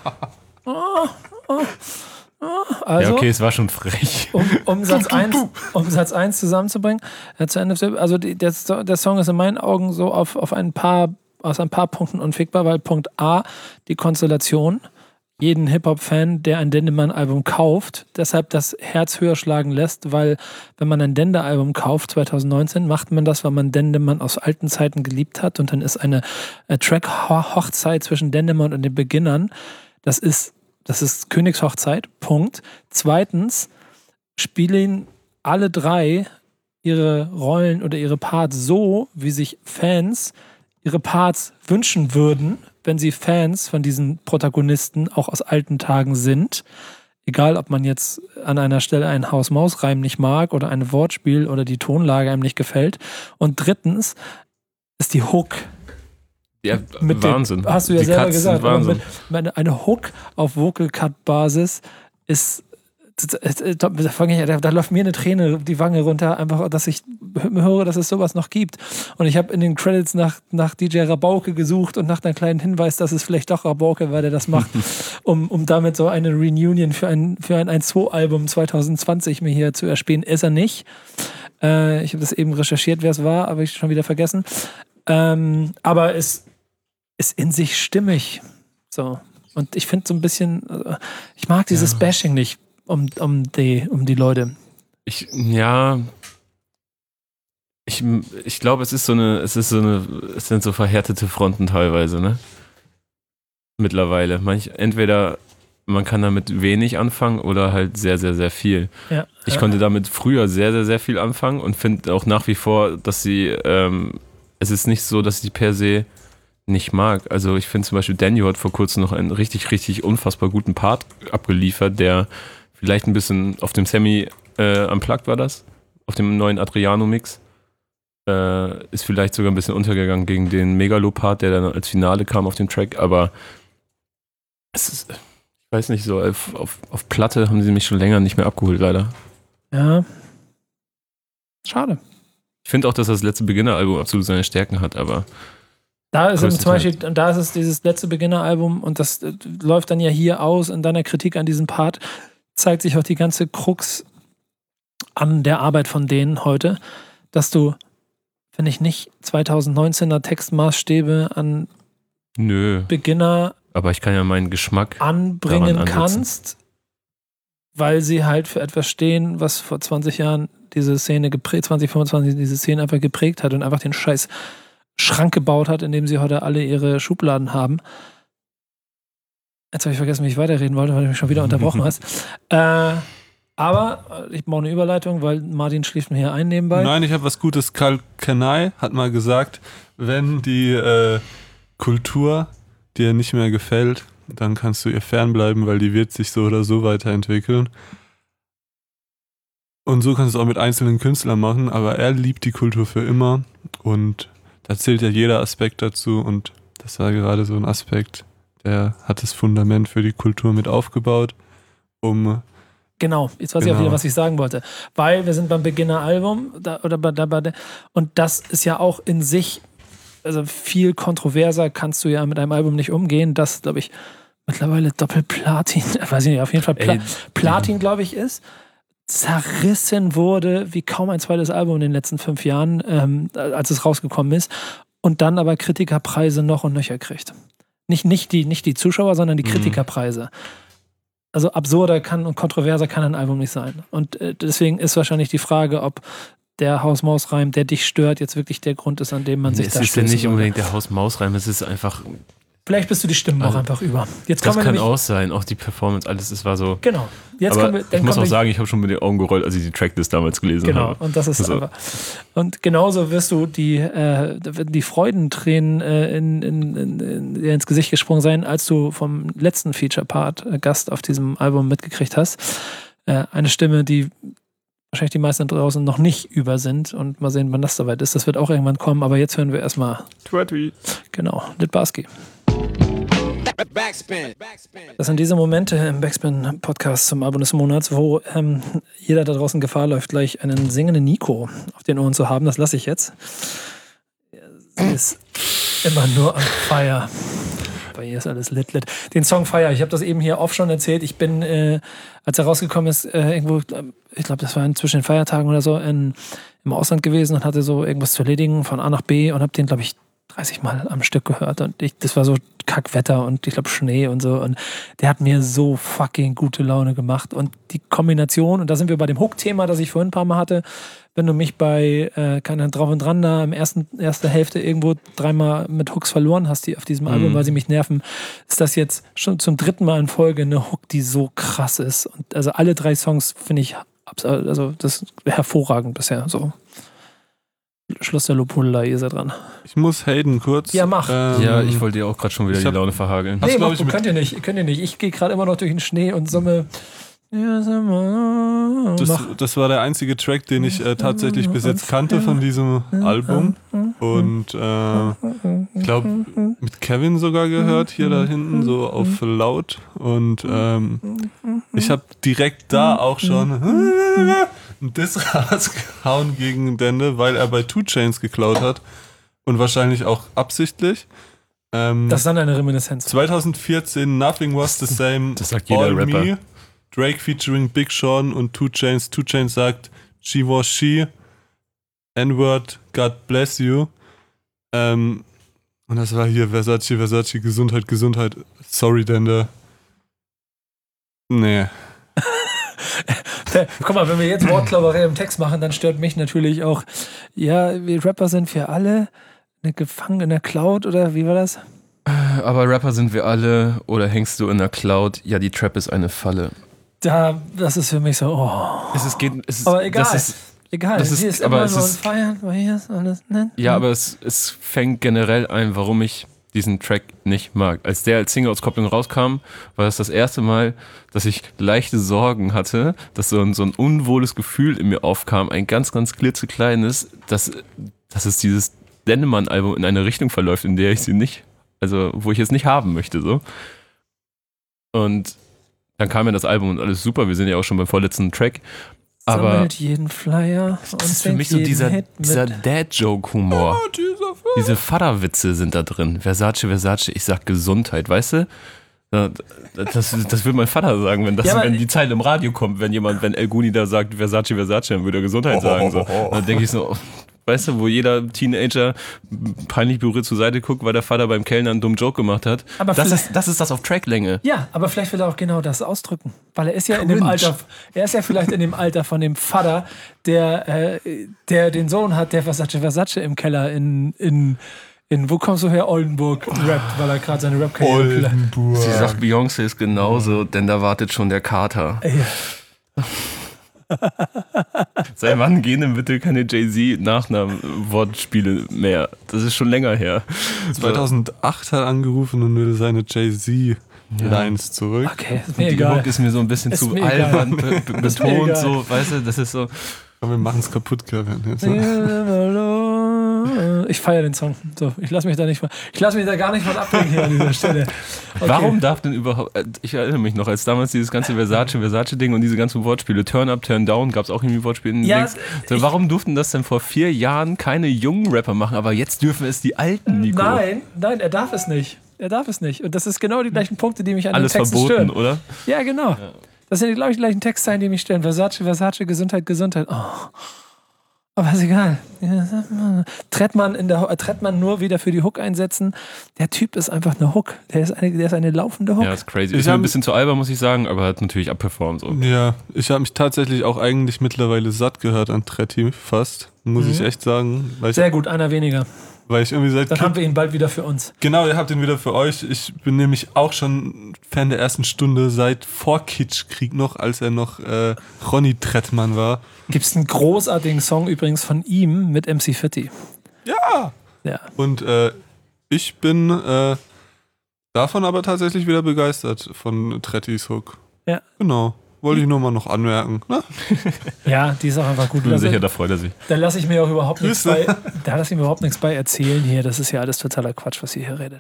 Also, ja okay, es war schon frech. um, um, Satz eins, um Satz eins zusammenzubringen, äh, zu Ende, also die, der, der Song ist in meinen Augen so auf, auf ein paar, aus ein paar Punkten unfickbar, weil Punkt A, die Konstellation, jeden Hip-Hop-Fan, der ein Dendemann-Album kauft, deshalb das Herz höher schlagen lässt, weil wenn man ein Dende-Album kauft, zwanzig neunzehn, macht man das, weil man Dendemann aus alten Zeiten geliebt hat und dann ist eine äh, Track-Hochzeit zwischen Dendemann und den Beginnern, das ist Das ist Königshochzeit, Punkt. Zweitens spielen alle drei ihre Rollen oder ihre Parts so, wie sich Fans ihre Parts wünschen würden, wenn sie Fans von diesen Protagonisten auch aus alten Tagen sind. Egal, ob man jetzt an einer Stelle einen Haus-Maus-Reim nicht mag oder ein Wortspiel oder die Tonlage einem nicht gefällt. Und drittens ist die Hook. Ja, Mit Wahnsinn. Dem, hast du ja Die selber Cuts gesagt. sind Wahnsinn. Mit, meine, eine Hook auf Vocal Cut Basis ist, da, da, da läuft mir eine Träne die Wange runter, einfach, dass ich höre, dass es sowas noch gibt. Und ich habe in den Credits nach, nach D J Rabauke gesucht und nach einem kleinen Hinweis, dass es vielleicht doch Rabauke war, der das macht, um, um damit so eine Reunion für ein, für ein eins zwei Album zwanzig zwanzig mir hier zu erspähen. Ist er nicht. Äh, ich habe das eben recherchiert, wer es war, aber ich schon wieder vergessen. Ähm, aber es ist in sich stimmig. So. Und ich finde so ein bisschen, ich mag dieses Ja. Bashing nicht um, um, die, um die Leute. Ich, ja, ich, ich glaube, es ist so eine, es ist so eine, es sind so verhärtete Fronten teilweise, ne? Mittlerweile. Manch, entweder man kann damit wenig anfangen oder halt sehr, sehr, sehr viel. Ja. Ich ja. konnte damit früher sehr, sehr, sehr viel anfangen und finde auch nach wie vor, dass sie, ähm, es ist nicht so, dass ich die per se nicht mag. Also ich finde zum Beispiel, Daniel hat vor kurzem noch einen richtig, richtig unfassbar guten Part abgeliefert, der vielleicht ein bisschen auf dem Semi äh, unplugged war das, auf dem neuen Adriano-Mix. Äh, ist vielleicht sogar ein bisschen untergegangen gegen den Megalo-Part, der dann als Finale kam auf dem Track, aber es ist, ich weiß nicht, so auf, auf, auf Platte haben sie mich schon länger nicht mehr abgeholt, leider. Ja. Schade. Ich finde auch, dass das letzte Beginner-Album absolut seine Stärken hat, aber Da ist es zum Größtenteils. Beispiel, da ist es dieses letzte Beginner-Album und das äh, läuft dann ja hier aus. In deiner Kritik an diesem Part zeigt sich auch die ganze Krux an der Arbeit von denen heute, dass du, finde ich, nicht zwanzig neunzehner Textmaßstäbe an nö. Beginner Aber ich kann ja meinen Geschmack anbringen daran ansetzen. kannst, weil sie halt für etwas stehen, was vor zwanzig Jahren diese Szene geprägt, zwanzig fünfundzwanzig diese Szene einfach geprägt hat und einfach den Scheiß Schrank gebaut hat, in dem sie heute alle ihre Schubladen haben. Jetzt habe ich vergessen, wie ich weiterreden wollte, weil du mich schon wieder unterbrochen hast. Äh, aber ich brauche eine Überleitung, weil Martin schläft mir hier ein nebenbei. Nein, ich habe was Gutes. Karl Kanai hat mal gesagt, wenn die, äh, Kultur dir nicht mehr gefällt, dann kannst du ihr fernbleiben, weil die wird sich so oder so weiterentwickeln. Und so kannst du es auch mit einzelnen Künstlern machen, aber er liebt die Kultur für immer und da zählt ja jeder Aspekt dazu und das war gerade so ein Aspekt, der hat das Fundament für die Kultur mit aufgebaut, um... Genau, jetzt weiß genau. ich auch wieder, was ich sagen wollte. Weil wir sind beim Beginner-Album da, oder bei, bei, bei, und das ist ja auch in sich, also viel kontroverser kannst du ja mit einem Album nicht umgehen, das, glaube ich, mittlerweile Doppelplatin, weiß ich nicht, auf jeden Fall Pla- Ey, Platin, glaube ich, ist, zerrissen wurde wie kaum ein zweites Album in den letzten fünf Jahren, ähm, als es rausgekommen ist und dann aber Kritikerpreise noch und nöcher kriegt. Nicht, nicht, die, nicht die Zuschauer, sondern die Kritikerpreise. Also absurder kann und kontroverser kann ein Album nicht sein. Und äh, deswegen ist wahrscheinlich die Frage, ob der Haus-Maus-Reim, der dich stört, jetzt wirklich der Grund ist, an dem man Nee, sich es da ist ja stößt. nicht unbedingt der Haus-Maus-Reim, es ist einfach, Vielleicht bist du die Stimmen Also, auch einfach über. Jetzt das kommen wir kann nämlich, auch sein, auch die Performance, alles, es war so. Genau. Jetzt aber kommen wir, dann ich muss kommen auch wir, sagen, ich habe schon mit den Augen gerollt, als ich die Tracklist damals gelesen Genau, habe. und das ist Also- einfach. Und genauso wirst du die, äh, da werden die Freudentränen äh, in, in, in, in, dir ins Gesicht gesprungen sein, als du vom letzten Feature-Part äh, Gast auf diesem Album mitgekriegt hast. Äh, eine Stimme, die wahrscheinlich die meisten draußen noch nicht über sind und mal sehen, wann das soweit ist. Das wird auch irgendwann kommen, aber jetzt hören wir erstmal, Twatty. genau, Litbarski. Backspin. Das sind diese Momente im Backspin-Podcast zum Album des Monats, wo ähm, jeder da draußen Gefahr läuft, gleich einen singenden Nico auf den Ohren zu haben. Das lasse ich jetzt. Sie ist immer nur on fire. Bei ihr ist alles lit, lit. Den Song Fire, ich habe das eben hier oft schon erzählt. Ich bin, äh, als er rausgekommen ist, äh, irgendwo, ich glaube, das war zwischen den Feiertagen oder so, in, im Ausland gewesen und hatte so irgendwas zu erledigen von A nach B und habe den, glaube ich, dreißig Mal am Stück gehört und ich, das war so Kackwetter und ich glaube Schnee und so und der hat mir so fucking gute Laune gemacht und die Kombination, und da sind wir bei dem Hook-Thema, das ich vorhin ein paar Mal hatte, wenn du mich bei äh, keine Drauf und Dran da im ersten erste Hälfte irgendwo dreimal mit Hooks verloren hast, die auf diesem Album, weil sie mich nerven, ist das jetzt schon zum dritten Mal in Folge eine Hook, die so krass ist und also alle drei Songs finde ich also das ist hervorragend bisher, so. Schluss der Lobhudelei, ihr seid dran. Ich muss Hayden kurz. Ja, mach. Ähm, Ja, ich wollte dir auch gerade schon wieder ich die hab- Laune verhageln. Hast Nee, du, glaub mach, ich, du mit- könnt ihr nicht, könnt ihr nicht. Ich gehe gerade immer noch durch den Schnee und summe. Ja, sag mal. Das, Mach. das war der einzige Track, den ich äh, tatsächlich bis jetzt kannte von diesem Album. Und äh, ich glaube, mit Kevin sogar gehört, hier da hinten, so auf laut. Und ähm, ich habe direkt da auch schon einen Diss rausgehauen gegen Dende, weil er bei Two Chainz geklaut hat. Und wahrscheinlich auch absichtlich. Ähm, Das ist dann eine Reminiszenz. zwanzig vierzehn Nothing Was the Same. Das sagt jeder All Rapper. Me. Drake featuring Big Sean und Two Chainz. Two Chainz sagt She was she. N-Word, God bless you. Ähm, und das war hier Versace, Versace, Gesundheit, Gesundheit. Sorry, Dende. Nee. Guck mal, wenn wir jetzt Wortklauberei im Text machen, dann stört mich natürlich auch, ja, wir Rapper sind wir alle, eine gefangen in der Cloud oder wie war das? Aber Rapper sind wir alle oder hängst du in der Cloud? Ja, die Trap ist eine Falle. Da, das ist für mich so, oh. Es ist, geht, es ist, Aber egal. Das ist, Egal, das ist- hier ist aber immer es so ein ist- Feiern, weil hier ist alles, ne? ja, aber es, es fängt generell ein, warum ich diesen Track nicht mag. Als der als Single-Auskopplung rauskam, war das das erste Mal, dass ich leichte Sorgen hatte, dass so ein, so ein unwohles Gefühl in mir aufkam, ein ganz, ganz klitzekleines, dass, dass es dieses Dennemann-Album in eine Richtung verläuft, in der ich sie nicht, also wo ich es nicht haben möchte, so. Und dann kam ja das Album und alles super, wir sind ja auch schon beim vorletzten Track, aber Sammelt jeden Flyer und das ist für singt mich so jeden dieser, Hit mit. dieser Dad-Joke-Humor. Diese Vaterwitze sind da drin. Versace, Versace, ich sag Gesundheit, weißt du? Ja, Das, das würde mein Vater sagen, wenn, das, Ja, aber- wenn die Zeile im Radio kommt, wenn jemand, wenn El Guni da sagt Versace, Versace, dann würde er Gesundheit sagen. So. Dann denke ich so, weißt du, wo jeder Teenager peinlich berührt zur Seite guckt, weil der Vater beim Kellner einen dummen Joke gemacht hat. Aber das, vielleicht- ist, das ist das auf Tracklänge. Ja, aber vielleicht will er auch genau das ausdrücken. Weil er ist ja in dem Cringe. Alter, er ist ja vielleicht in dem Alter von dem Vater, der, äh, der den Sohn hat, der Versace Versace im Keller in, in, in wo kommst du her? Oldenburg rappt, weil er gerade seine Rap-Karriere Sie sagt, Beyoncé ist genauso, denn da wartet schon der Kater. Ey, Seit wann gehen denn bitte keine Jay-Z-Nachnamen-Wortspiele mehr? Das ist schon länger her. zweitausendacht hat angerufen und würde seine Jay-Z-Lines Ja. zurück. Okay, ist Und mir die egal. Hook ist mir so ein bisschen Ist zu mir egal. albern be be Ist mir betont, egal. so, weißt du, das ist so. Aber wir machen es kaputt, Kevin. Jetzt. Ich feiere den Song. So, ich lasse mich da nicht, ich lasse mich da gar nicht von abbringen hier an dieser Stelle. Okay. Warum darf denn überhaupt, ich erinnere mich noch, als damals dieses ganze Versace-Versace-Ding und diese ganzen Wortspiele, Turn Up, Turn Down, gab es auch irgendwie Wortspiele. Ja, Links. So, warum durften das denn vor vier Jahren keine jungen Rapper machen, aber jetzt dürfen es die alten, Nico? Nein, nein, er darf es nicht. Er darf es nicht. Und das ist genau die gleichen Punkte, die mich an Alles den Texten verboten, stören. oder? Ja, genau. Ja. Das sind die, glaube ich, die gleichen Textzeilen, die mich stören. Versace, Versace, Gesundheit, Gesundheit. Oh. Aber ist egal. Trettmann, in der, Trettmann nur wieder für die Hook einsetzen. Der Typ ist einfach eine Hook. Der ist eine, der ist eine laufende Hook. Ja, ist crazy. Ich Ist mir hab- ein bisschen zu albern, muss ich sagen, aber hat natürlich abperformt. So. Ja, ich habe mich tatsächlich auch eigentlich mittlerweile satt gehört an Tretti, fast. Muss Mhm. ich echt sagen. Weil ich, Sehr gut, einer weniger. weil ich irgendwie seit Dann Kind, haben wir ihn bald wieder für uns. Genau, ihr habt ihn wieder für euch. Ich bin nämlich auch schon Fan der ersten Stunde seit vor Kitschkrieg noch, als er noch äh, Ronny Trettmann war. Gibt es einen großartigen Song übrigens von ihm mit M C Fitti. Ja! Ja. Und äh, ich bin äh, davon aber tatsächlich wieder begeistert von Trettis Hook. Ja. Genau. Wollte ich nur mal noch anmerken. Ne? Ja, die ist auch einfach gut. Ich bin Also, sicher, da freut er sich. da lasse ich mir auch überhaupt nichts Grüße. bei, da lasse ich mir überhaupt nichts bei erzählen hier. Das ist ja alles totaler Quatsch, was ihr hier redet.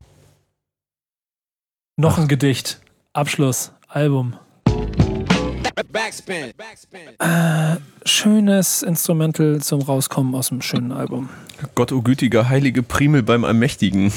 Noch ein Gedicht. Abschluss. Album. Backspin. Backspin. Äh, schönes Instrumental zum Rauskommen aus dem schönen Album. Gott, o gütiger, heilige Primel beim Allmächtigen.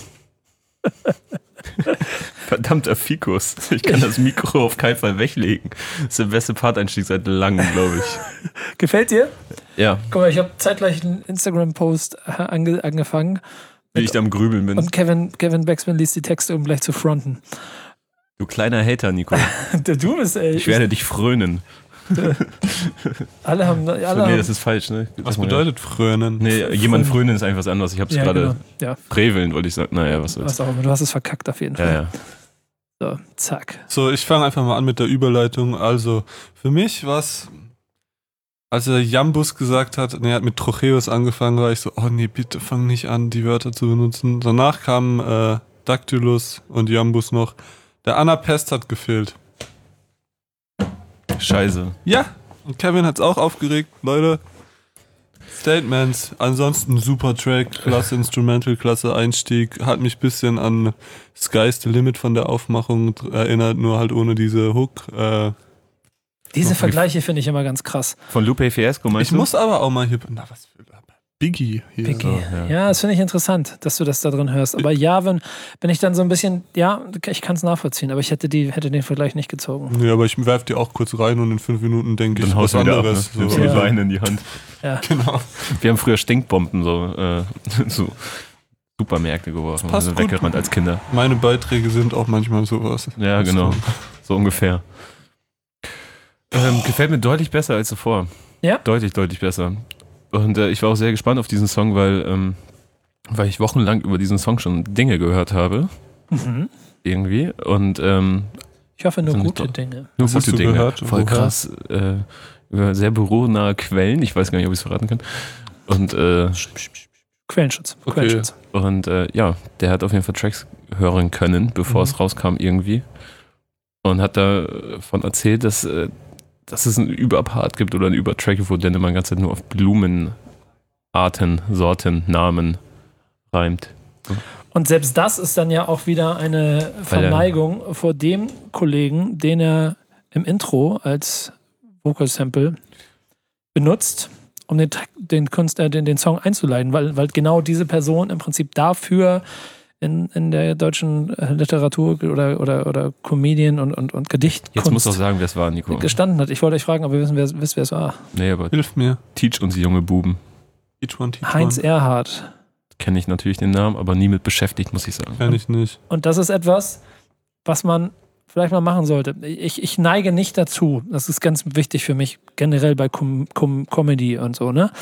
Verdammter Fikus. Ich kann das Mikro auf keinen Fall weglegen. Das ist der beste Part-Einstieg seit langem, glaube ich. Gefällt dir? Ja, Guck mal, ich habe zeitgleich einen Instagram-Post ange angefangen. wie ich da am Grübeln bin. Und Kevin, Kevin Backspin liest die Texte, um gleich zu fronten. Du kleiner Hater, Nico. Du bist, ey. Ich werde dich frönen. Alle haben. Alle Nee, haben das ist falsch, ne? Was bedeutet Frönen? Nee, jemand frönen ist einfach was anderes. Ich habe es ja, gerade genau. Ja, Freveln, wollte ich sagen. Naja, was soll's. was auch immer. Du hast es verkackt auf jeden Fall. Ja, ja. So, zack. So, ich fange einfach mal an mit der Überleitung. Also, für mich war es, als er Jambus gesagt hat, ne, er hat mit Trocheus angefangen, war ich so, oh nee, bitte fang nicht an, die Wörter zu benutzen. Danach kamen äh, Dactylus und Jambus noch. Der Anapest hat gefehlt. Scheiße. Ja, und Kevin hat's auch aufgeregt, Leute. Statements, ansonsten super Track, klasse Instrumental, klasse Einstieg, hat mich ein bisschen an Sky's the Limit von der Aufmachung erinnert, nur halt ohne diese Hook. Äh, Diese Okay. Vergleiche finde ich immer ganz krass. Von Lupe Fiasco, meinst ich du? muss aber auch mal hier, na was für Biggie hier. Biggie. So, ja. ja. das finde ich interessant, dass du das da drin hörst. Aber ja, wenn, wenn ich dann so ein bisschen, ja, ich kann es nachvollziehen, aber ich hätte, die, hätte den Vergleich nicht gezogen. Ja, aber ich werf dir auch kurz rein und in fünf Minuten denke ich Dann haust was du wieder ab, ne? anderes. Nimmst so. die Ja. Beine in die Hand. Ja. Genau. Wir haben früher Stinkbomben so, äh, so Supermärkte geworfen. passt Also gut. weggerannt als Kinder. Meine Beiträge sind auch manchmal sowas. Ja, genau. So ungefähr. Ähm, gefällt mir deutlich besser als zuvor. Ja? Deutlich, deutlich besser. Und äh, ich war auch sehr gespannt auf diesen Song, weil, ähm, weil ich wochenlang über diesen Song schon Dinge gehört habe. Mhm. Irgendwie. Und ähm, Ich hoffe nur Sind gute doch- Dinge. nur Was hast gute du Dinge. gehört? Voll Woher? krass. Äh, über sehr büronahe Quellen. Ich weiß gar nicht, ob ich es verraten kann. Und äh, Quellenschutz. Okay. Quellenschutz. Und äh, ja, der hat auf jeden Fall Tracks hören können, bevor Mhm. es rauskam irgendwie. Und hat davon erzählt, dass, äh, dass es einen Überpart gibt oder einen Übertrack, wo Dennemann die ganze Zeit nur auf Blumenarten, Sorten, Namen reimt. Und selbst das ist dann ja auch wieder eine Weil er- Verneigung vor dem Kollegen, den er im Intro als Vocal Sample benutzt, um den, Track- den, Kunst, äh, den, den Song einzuleiten, weil, weil genau diese Person im Prinzip dafür in, in der deutschen äh, Literatur oder, oder, oder Comedian und, und, und Gedichtkunst Jetzt musst du auch sagen, wer es war, Nico. gestanden hat. Ich wollte euch fragen, ob ihr wissen, wer, wisst, wer es war. Nee, aber Hilf mir. Teach uns, junge Buben. Each one, teach Heinz one. Erhardt. Kenne ich natürlich den Namen, aber nie mit beschäftigt, muss ich sagen. Kenn ich nicht. Und das ist etwas, was man vielleicht mal machen sollte. Ich, ich neige nicht dazu, das ist ganz wichtig für mich, generell bei Com Com Comedy und so, ne?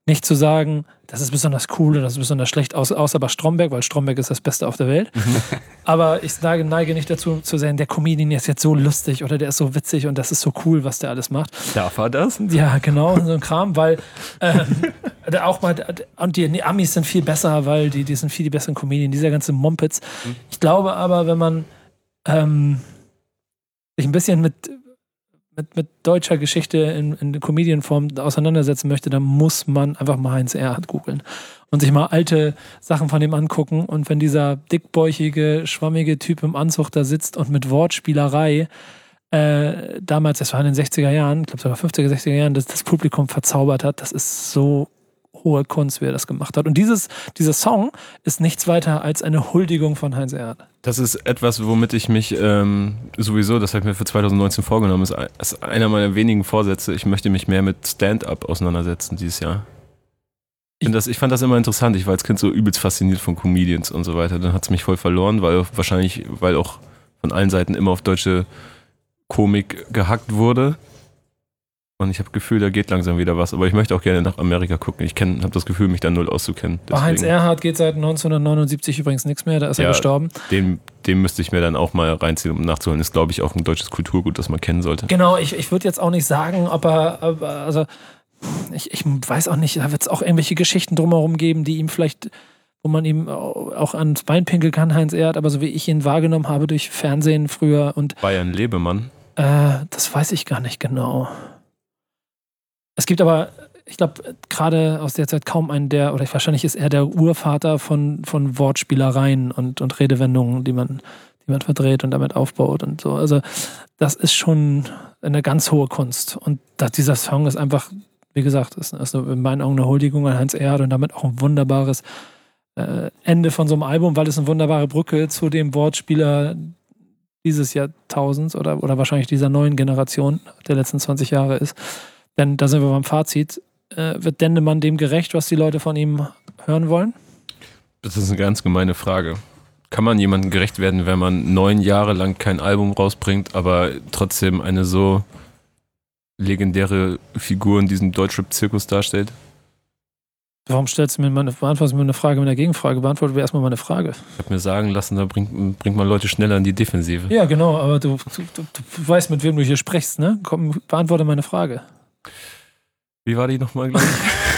nicht zu sagen, das ist besonders cool oder das ist besonders schlecht, außer, außer bei Stromberg, weil Stromberg ist das Beste auf der Welt. Aber ich sage, neige nicht dazu zu sagen, der Comedian ist jetzt so lustig oder der ist so witzig und das ist so cool, was der alles macht. Darf er das? Ja, genau, so ein Kram, weil ähm, auch mal, und die, die Amis sind viel besser, weil die, die sind viel die besseren Comedien, dieser ganze Mumpitz. Ich glaube aber, wenn man ähm, sich ein bisschen mit Mit, mit deutscher Geschichte in, in Comedian-Form auseinandersetzen möchte, dann muss man einfach mal Heinz Erhardt googeln und sich mal alte Sachen von ihm angucken. Und wenn dieser dickbäuchige, schwammige Typ im Anzug da sitzt und mit Wortspielerei äh, damals, das war in den sechziger Jahren, ich glaube sogar fünfziger, sechziger Jahren, das, das Publikum verzaubert hat, das ist so hohe Kunst, wie er das gemacht hat. Und dieses, dieser Song ist nichts weiter als eine Huldigung von Heinz Erhardt. Das ist etwas, womit ich mich ähm, sowieso, das habe ich mir für zwanzig neunzehn vorgenommen, ist, ist einer meiner wenigen Vorsätze. Ich möchte mich mehr mit Stand-up auseinandersetzen dieses Jahr. Ich, find das, ich fand das immer interessant. Ich war als Kind so übelst fasziniert von Comedians und so weiter. Dann hat es mich voll verloren, weil wahrscheinlich, weil auch von allen Seiten immer auf deutsche Komik gehackt wurde. Und ich habe das Gefühl, da geht langsam wieder was. Aber ich möchte auch gerne nach Amerika gucken. Ich habe das Gefühl, mich da null auszukennen. Bei Heinz Erhardt geht seit neunzehnhundertneunundsiebzig übrigens nichts mehr. Da ist ja, er gestorben. Den, den müsste ich mir dann auch mal reinziehen, um nachzuholen. Ist, glaube ich, auch ein deutsches Kulturgut, das man kennen sollte. Genau, ich, ich würde jetzt auch nicht sagen, ob er, ob er also ich, ich weiß auch nicht, da wird es auch irgendwelche Geschichten drumherum geben, die ihm vielleicht, wo man ihm auch ans Bein pinkeln kann, Heinz Erhardt. Aber so wie ich ihn wahrgenommen habe durch Fernsehen früher und Bayern Lebemann? Äh, das weiß ich gar nicht genau. Es gibt aber, ich glaube, gerade aus der Zeit kaum einen, der, oder wahrscheinlich ist er der Urvater von, von Wortspielereien und, und Redewendungen, die man, die man verdreht und damit aufbaut und so. Also das ist schon eine ganz hohe Kunst. Und das, dieser Song ist einfach, wie gesagt, ist, ist in meinen Augen eine Huldigung an Heinz Erhardt und damit auch ein wunderbares äh, Ende von so einem Album, weil es eine wunderbare Brücke zu dem Wortspieler dieses Jahrtausends oder, oder wahrscheinlich dieser neuen Generation der letzten zwanzig Jahre ist. Denn da sind wir beim Fazit. Äh, wird Dendemann dem gerecht, was die Leute von ihm hören wollen? Das ist eine ganz gemeine Frage. Kann man jemandem gerecht werden, wenn man neun Jahre lang kein Album rausbringt, aber trotzdem eine so legendäre Figur in diesem Deutschrap-Zirkus darstellt? Warum stellst du mir meine, beantwortest du mir eine Frage mit einer Gegenfrage? Beantwortet mir erstmal meine Frage. Ich habe mir sagen lassen, da bringt, bringt man Leute schneller in die Defensive. Ja, genau, aber du, du, du, du weißt, mit wem du hier sprichst, ne? Komm, beantworte meine Frage. Wie war die nochmal gleich?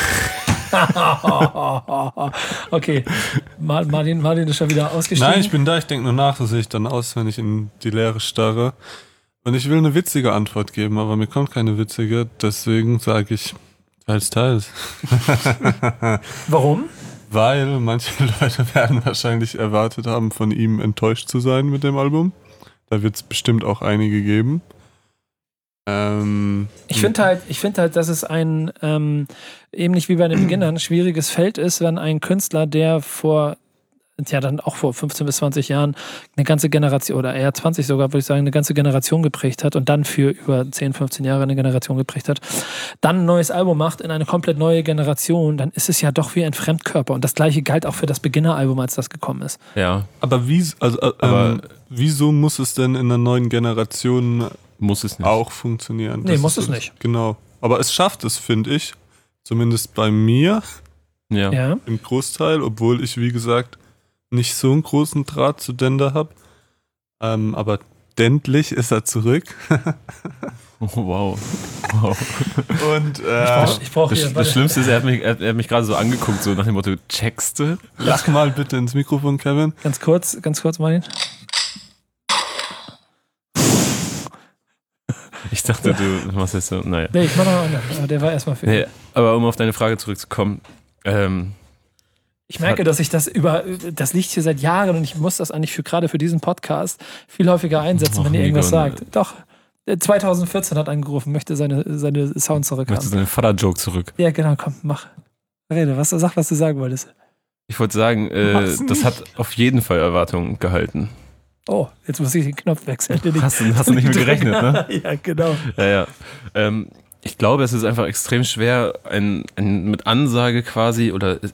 Okay, Martin, Martin ist schon wieder ausgestiegen. Nein, ich bin da, ich denke nur nach, so sehe ich dann aus, wenn ich in die Leere starre. Und ich will eine witzige Antwort geben, aber mir kommt keine witzige, deswegen sage ich teils, teils. Warum? Weil manche Leute werden wahrscheinlich erwartet haben, von ihm enttäuscht zu sein mit dem Album. Da wird es bestimmt auch einige geben. Ähm, ich finde halt, ich finde halt, dass es ein, ähm, ähnlich wie bei den Beginnern, schwieriges Feld ist, wenn ein Künstler, der vor, ja dann auch vor fünfzehn bis zwanzig Jahren eine ganze Generation, oder eher zwanzig sogar, würde ich sagen, eine ganze Generation geprägt hat und dann für über zehn, fünfzehn Jahre eine Generation geprägt hat, dann ein neues Album macht in eine komplett neue Generation, dann ist es ja doch wie ein Fremdkörper. Und das Gleiche galt auch für das Beginner-Album, als das gekommen ist. Ja. Aber, wie, also, äh, Aber ähm, wieso muss es denn in einer neuen Generation muss es nicht auch funktionieren? Nee, das muss ist, es nicht. Genau. Aber es schafft es, finde ich, zumindest bei mir, Ja. Ja. im Großteil, obwohl ich, wie gesagt, nicht so einen großen Draht zu Dender habe. Ähm, aber endlich ist er zurück. Oh, wow. wow. Und äh, Ich brauche Das, hier, das Schlimmste ist, er hat mich, er, er hat mich gerade so angeguckt, so nach dem Motto, checkst du? lach mal bitte ins Mikrofon, Kevin. ganz kurz, ganz kurz, Martin. Ich dachte, du machst jetzt so, naja. Nee, ich mach noch einen anderen, aber der war erstmal für Nee, aber um auf deine Frage zurückzukommen, ähm, Ich merke, dass ich das über, das liegt hier seit Jahren und ich muss das eigentlich für gerade für diesen Podcast viel häufiger einsetzen, Och, wenn ihr irgendwas Nico, ne. sagt. Doch, zwanzig vierzehn hat angerufen, möchte seine, seine Sound möchtest du zurückhaben. deinen Vater-Joke zurück? Ja, genau, komm, mach. Rede, was, sag, was du sagen wolltest. Ich wollte sagen, äh, Mach's das nicht. hat auf jeden Fall Erwartungen gehalten. Oh, jetzt muss ich den Knopf wechseln. Den ich- Hast du, hast du nicht mit gerechnet, ne? Ja, genau. Ja, ja. Ähm, ich glaube, es ist einfach extrem schwer, ein, ein, mit Ansage quasi, oder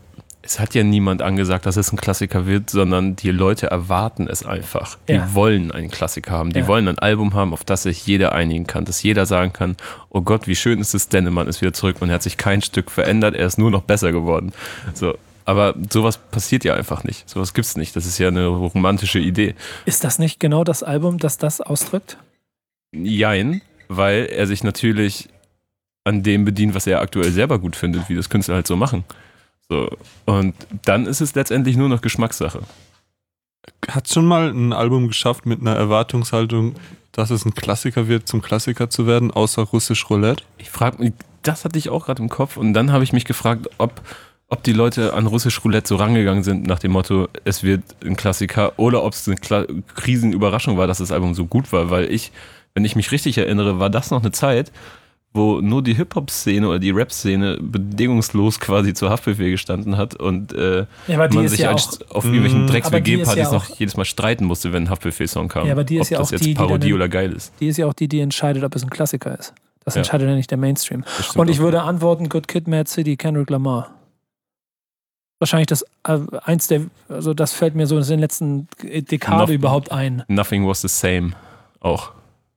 es hat ja niemand angesagt, dass es ein Klassiker wird, sondern die Leute erwarten es einfach. Die Ja. wollen einen Klassiker haben. Die Ja. wollen ein Album haben, auf das sich jeder einigen kann. Dass jeder sagen kann, oh Gott, wie schön ist es, Dennemann ist wieder zurück und er hat sich kein Stück verändert, er ist nur noch besser geworden. So. Aber sowas passiert ja einfach nicht. Sowas gibt es nicht. Das ist ja eine romantische Idee. Ist das nicht genau das Album, das das ausdrückt? Jein, weil er sich natürlich an dem bedient, was er aktuell selber gut findet, wie das Künstler halt so machen. So. Und dann ist es letztendlich nur noch Geschmackssache. Hat schon mal ein Album geschafft mit einer Erwartungshaltung, dass es ein Klassiker wird, zum Klassiker zu werden, außer Russisch Roulette? Ich frage mich, das hatte ich auch gerade im Kopf und dann habe ich mich gefragt, ob, ob die Leute an Russisch Roulette so rangegangen sind nach dem Motto, es wird ein Klassiker oder ob es eine Kla- Krisenüberraschung war, dass das Album so gut war, weil ich, wenn ich mich richtig erinnere, war das noch eine Zeit, wo nur die Hip-Hop-Szene oder die Rap-Szene bedingungslos quasi zur Haftbefehl gestanden hat und äh, Ja, aber die man ist sich ja als, auch, auf irgendwelchen Mm, drecks aber W die ist G-Partys ja noch auch- jedes Mal streiten musste, wenn ein Haftbefehl-Song kam. Ja, aber die ist ob ja das auch jetzt die, die Parodie dann- oder geil ist. die ist ja auch die, die entscheidet, ob es ein Klassiker ist. Das Ja. entscheidet ja nicht der Mainstream. Das stimmt Und ich auch. würde antworten, Good Kid, Mad City, Kendrick Lamar. Wahrscheinlich das äh, eins der, also das fällt mir so in den letzten Dekade Noch- überhaupt ein. Nothing Was the Same auch.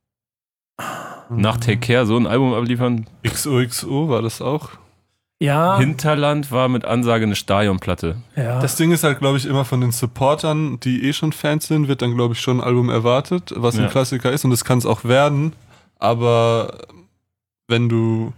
Nach Take Care so ein Album abliefern. X O X O war das auch? Ja, Hinterland war mit Ansage eine Stadionplatte. ja. Das Ding ist halt, glaube ich, immer von den Supportern, die eh schon Fans sind, wird dann, glaube ich, schon ein Album erwartet, was ein Ja. Klassiker ist und das kann es auch werden, aber wenn du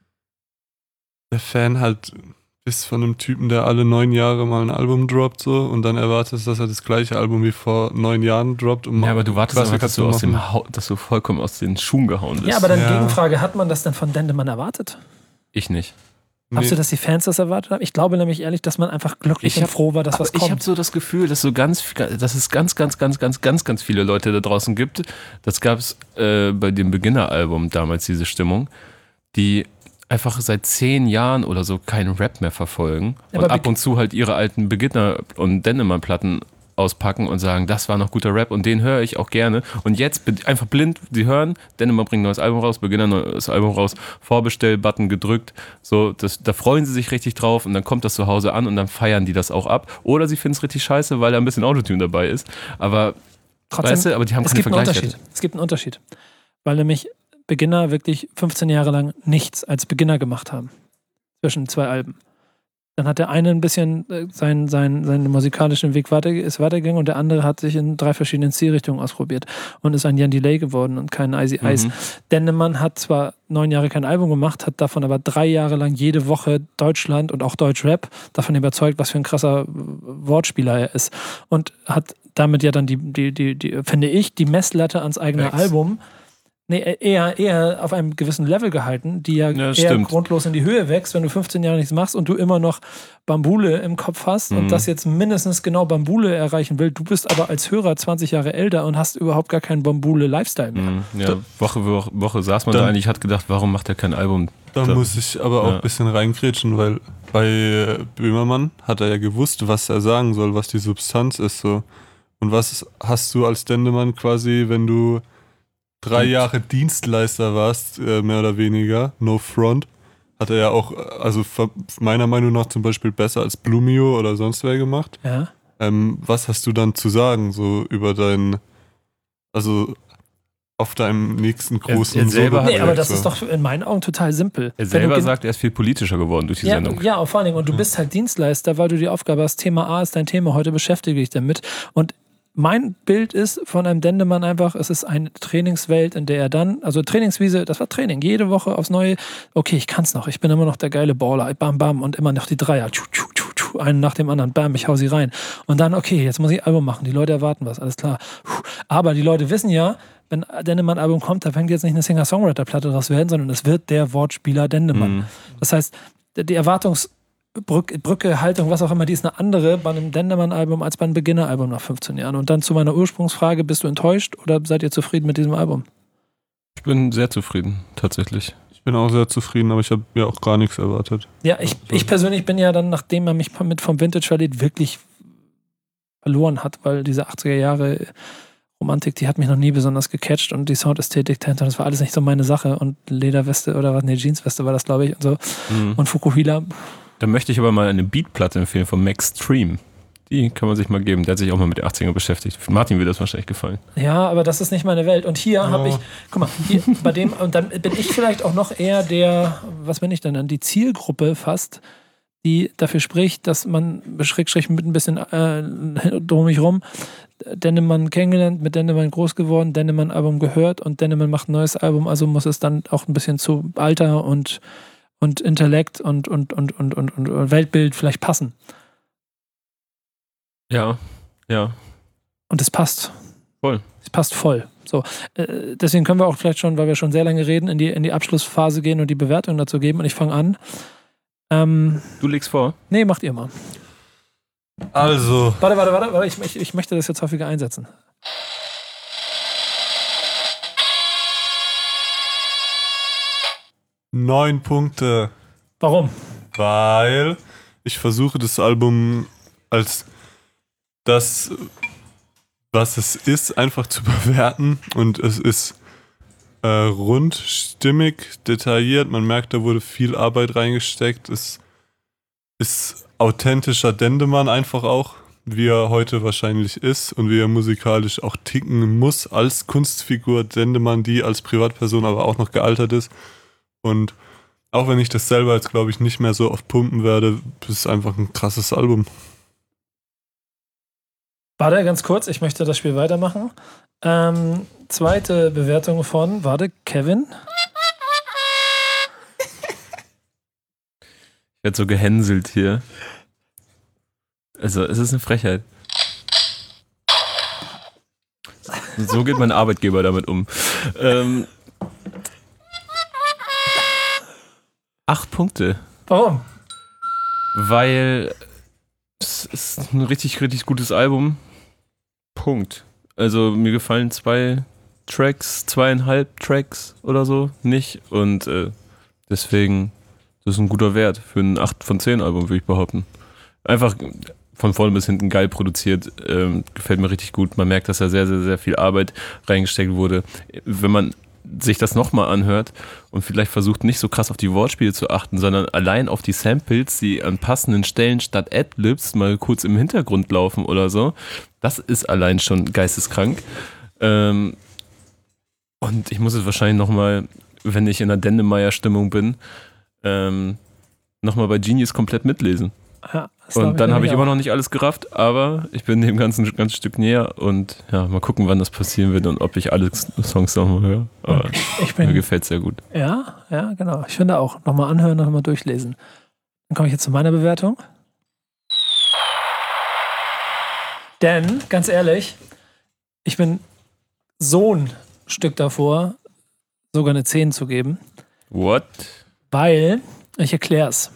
der Fan halt bist von einem Typen, der alle neun Jahre mal ein Album droppt so und dann erwartest, dass er das gleiche Album wie vor neun Jahren droppt, um Ja, aber du wartest einfach, Klassiker dass du, zu aus dem machen. Hau- dass du vollkommen aus den Schuhen gehauen bist. ja, aber dann Ja. Gegenfrage, hat man das denn von Dendemann erwartet? ich nicht. Glaubst Nee. du, dass die Fans das erwartet haben? Ich glaube nämlich ehrlich, dass man einfach glücklich Ich und hab- froh war, dass Aber was ich habe kommt. so das Gefühl, dass, so ganz, dass es ganz, ganz, ganz, ganz, ganz, ganz viele Leute da draußen gibt. Das gab es äh, bei dem Beginner-Album damals, diese Stimmung, die einfach seit zehn Jahren oder so keinen Rap mehr verfolgen Ja, und aber ab und zu halt ihre alten Beginner- und Dennemann-Platten auspacken und sagen, das war noch guter Rap und den höre ich auch gerne. Und jetzt bin- einfach blind, sie hören, Dennemann bringt ein neues Album raus, Beginner neues Album raus, Vorbestell-Button gedrückt, so, das, da freuen sie sich richtig drauf und dann kommt das zu Hause an und dann feiern die das auch ab. Oder sie finden es richtig scheiße, weil da ein bisschen Autotune dabei ist. Aber, Trotzdem, weißt du, aber die haben es keine gibt einen Vergleichswerte. Unterschied. Es gibt einen Unterschied. Weil nämlich Beginner wirklich fünfzehn Jahre lang nichts als Beginner gemacht haben. Zwischen zwei Alben. Dann hat der eine ein bisschen äh, seinen, seinen, seinen musikalischen Weg weiter, ist weitergegangen und der andere hat sich in drei verschiedenen Zielrichtungen ausprobiert und ist ein Jan Delay geworden und kein Icy Ice. Mhm. Dennemann hat zwar neun Jahre kein Album gemacht, hat davon aber drei Jahre lang jede Woche Deutschland und auch Deutschrap davon überzeugt, was für ein krasser Wortspieler er ist. Und hat damit ja dann die, die, die, die finde ich, die Messlatte ans eigene Rex. Album nee, eher, eher auf einem gewissen Level gehalten, die ja, Ja, eher stimmt. grundlos in die Höhe wächst, wenn du fünfzehn Jahre nichts machst und du immer noch Bambule im Kopf hast Mhm. und das jetzt mindestens genau Bambule erreichen will. Du bist aber als Hörer zwanzig Jahre älter und hast überhaupt gar keinen Bambule-Lifestyle mehr. Mhm. Ja, Woche, Woche, Woche saß man Dann- da eigentlich, hat gedacht, warum macht er kein Album? Da So. muss ich aber auch Ja. ein bisschen reingrätschen, weil bei äh, Böhmermann hat er ja gewusst, was er sagen soll, was die Substanz ist so. Und was hast du als Dendemann quasi, wenn du drei Und- Jahre Dienstleister warst, äh, mehr oder weniger, no front, hat er ja auch, äh, also ver- meiner Meinung nach zum Beispiel besser als Blumio oder sonst wer gemacht. Ja. Ähm, was hast du dann zu sagen, so über dein, also auf deinem nächsten großen er selber hat- Nee, aber das so. ist doch in meinen Augen total simpel. Er Wenn du selber gen- sagt, er ist viel politischer geworden durch die ja, Sendung. ja, vor allen Dingen. Und du bist halt Dienstleister, weil du die Aufgabe hast, Thema A ist dein Thema, heute beschäftige dich damit. Und mein Bild ist von einem Dendemann einfach, es ist eine Trainingswelt, in der er dann, also Trainingswiese, das war Training, jede Woche aufs Neue, okay, ich kann's noch, ich bin immer noch der geile Baller, bam, bam, und immer noch die Dreier, tschu, tschu, tschu, tschu, einen nach dem anderen, bam, ich hau sie rein. Und dann, okay, jetzt muss ich Album machen, die Leute erwarten was, alles klar. Puh. Aber die Leute wissen ja, wenn Dendemann-Album kommt, da fängt jetzt nicht eine Singer-Songwriter-Platte draus werden, sondern es wird der Wortspieler Dendemann. Mhm. Das heißt, die Erwartungsbrücke, Brücke, Haltung, was auch immer, die ist eine andere bei einem Dendemann-Album als bei einem Beginner-Album nach fünfzehn Jahren. Und dann zu meiner Ursprungsfrage, bist du enttäuscht oder seid ihr zufrieden mit diesem Album? Ich bin sehr zufrieden, tatsächlich. Ich bin auch sehr zufrieden, aber ich habe ja auch gar nichts erwartet. Ja, ich, ich persönlich bin ja dann, nachdem er mich mit vom Vintage verliert, wirklich verloren hat, weil diese achtziger Jahre Romantik, die hat mich noch nie besonders gecatcht und die Soundästhetik dahinter, das war alles nicht so meine Sache und Lederweste oder was, ne, Jeansweste war das, glaube ich, und so. Mhm. Und Fukuhila, Da möchte ich aber mal eine Beatplatte empfehlen von Max Stream. Die kann man sich mal geben. Der hat sich auch mal mit den achtzigern beschäftigt. Martin wird das wahrscheinlich gefallen. Ja, aber das ist nicht meine Welt. Und hier Ja. habe ich, guck mal, hier bei dem, und dann bin ich vielleicht auch noch eher der, was bin ich denn dann, die Zielgruppe fast, die dafür spricht, dass man, Schrägstrich mit ein bisschen äh, drum mich rum, Dennemann kennengelernt, mit Dennemann groß geworden, Dennemann-Album gehört und Dennemann macht ein neues Album, also muss es dann auch ein bisschen zu Alter und, und Intellekt und, und, und, und, und, und Weltbild vielleicht passen. Ja, ja. Und es passt. Voll. Es passt voll. So, äh, deswegen können wir auch vielleicht schon, weil wir schon sehr lange reden, in die, in die Abschlussphase gehen und die Bewertung dazu geben. Und ich fange an. Ähm, Du legst vor? nee, macht ihr mal. Also, Warte, warte, warte. warte ich, ich, ich möchte das jetzt häufiger einsetzen. neun Punkte. Warum? Weil ich versuche, das Album als das, was es ist, einfach zu bewerten. Und es ist äh, rund, stimmig, detailliert. Man merkt, da wurde viel Arbeit reingesteckt. Es ist authentischer Dendemann einfach auch, wie er heute wahrscheinlich ist und wie er musikalisch auch ticken muss als Kunstfigur Dendemann, die als Privatperson aber auch noch gealtert ist. Und auch wenn ich das selber jetzt, glaube ich, nicht mehr so oft pumpen werde, ist es einfach ein krasses Album. Warte, ganz kurz. Ich möchte das Spiel weitermachen. Ähm, zweite Bewertung von, warte, Kevin. Ich werde so gehänselt hier. Also, es ist eine Frechheit. So geht mein Arbeitgeber damit um. Ähm, acht Punkte. Warum? Weil es ist ein richtig, richtig gutes Album. Punkt. Also mir gefallen zwei Tracks, zweieinhalb Tracks oder so nicht. Und äh, deswegen, das ist ein guter Wert für ein acht von zehn Album, würde ich behaupten. Einfach von vorne bis hinten geil produziert. Ähm, gefällt mir richtig gut. Man merkt, dass da sehr, sehr, sehr viel Arbeit reingesteckt wurde. Wenn man sich das nochmal anhört und vielleicht versucht, nicht so krass auf die Wortspiele zu achten, sondern allein auf die Samples, die an passenden Stellen statt Adlibs mal kurz im Hintergrund laufen oder so, das ist allein schon geisteskrank. Ähm, und ich muss es wahrscheinlich nochmal, wenn ich in der Dendemeyer-Stimmung bin, ähm, nochmal bei Genius komplett mitlesen. Ja, das glaub Und dann habe ich nämlich immer auch. noch nicht alles gerafft, aber ich bin dem Ganzen ein ganzes Stück näher und ja, mal gucken, wann das passieren wird und ob ich alle Songs nochmal höre. Aber Ich mir bin, gefällt es sehr gut. ja, ja, genau. Ich finde auch, nochmal anhören, nochmal durchlesen. Dann komme ich jetzt zu meiner Bewertung. Denn, ganz ehrlich, ich bin so ein Stück davor, sogar eine zehn zu geben, What? weil, ich erkläre es,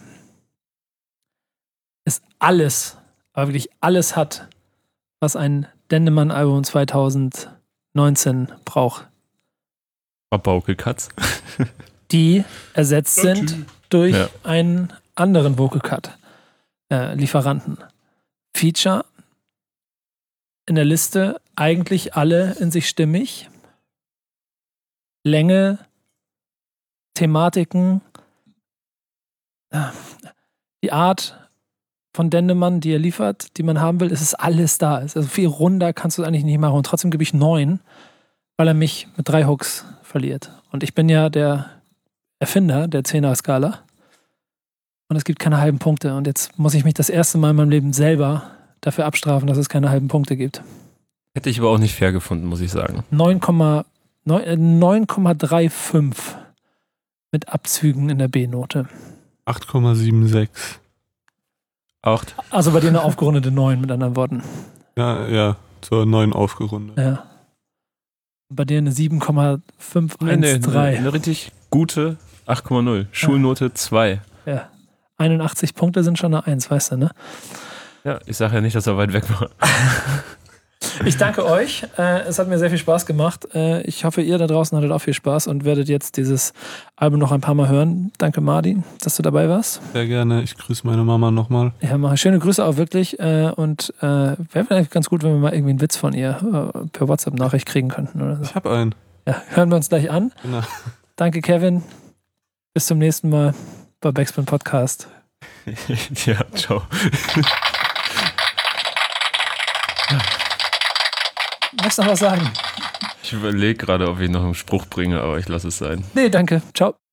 es alles, aber wirklich alles hat, was ein Dendemann-Album zwanzig neunzehn braucht. Rabauke-Cuts. Die ersetzt sind durch Ja. einen anderen Vocal Cut äh, Lieferanten. Feature in der Liste eigentlich alle in sich stimmig. Länge, Thematiken, äh, die Art von Dendemann, die er liefert, die man haben will, es ist alles da. Es ist also viel runder kannst du eigentlich nicht machen. Und trotzdem gebe ich neun, weil er mich mit drei Hooks verliert. Und ich bin ja der Erfinder der Zehner-Skala. Und es gibt keine halben Punkte. Und jetzt muss ich mich das erste Mal in meinem Leben selber dafür abstrafen, dass es keine halben Punkte gibt. Hätte ich aber auch nicht fair gefunden, muss ich sagen. neun Komma fünfunddreißig mit Abzügen in der B-Note. acht Komma sechsundsiebzig. Acht. Also bei dir eine aufgerundete neun, mit anderen Worten. Ja, ja, zur neun aufgerundet. Ja. Bei dir eine sieben Komma fünf eins drei. Nee, nee, eine, eine richtig gute acht Komma null. Schulnote zwei. Ja. einundachtzig Punkte sind schon eine eins, weißt du, ne? Ja, ich sage ja nicht, dass er weit weg war. Ich danke euch. Äh, es hat mir sehr viel Spaß gemacht. Äh, ich hoffe, ihr da draußen hattet auch viel Spaß und werdet jetzt dieses Album noch ein paar Mal hören. Danke, Martin, dass du dabei warst. Sehr gerne. Ich grüße meine Mama nochmal. Ja, mache schöne Grüße auch wirklich. Äh, und äh, wäre vielleicht ganz gut, wenn wir mal irgendwie einen Witz von ihr äh, per WhatsApp-Nachricht kriegen könnten oder so. Ich habe einen. Ja, hören wir uns gleich an. Genau. Danke, Kevin. Bis zum nächsten Mal bei Backspin Podcast. Ja, ciao. Magst du noch was sagen? Ich überlege gerade, ob ich noch einen Spruch bringe, aber ich lasse es sein. Nee, danke. Ciao.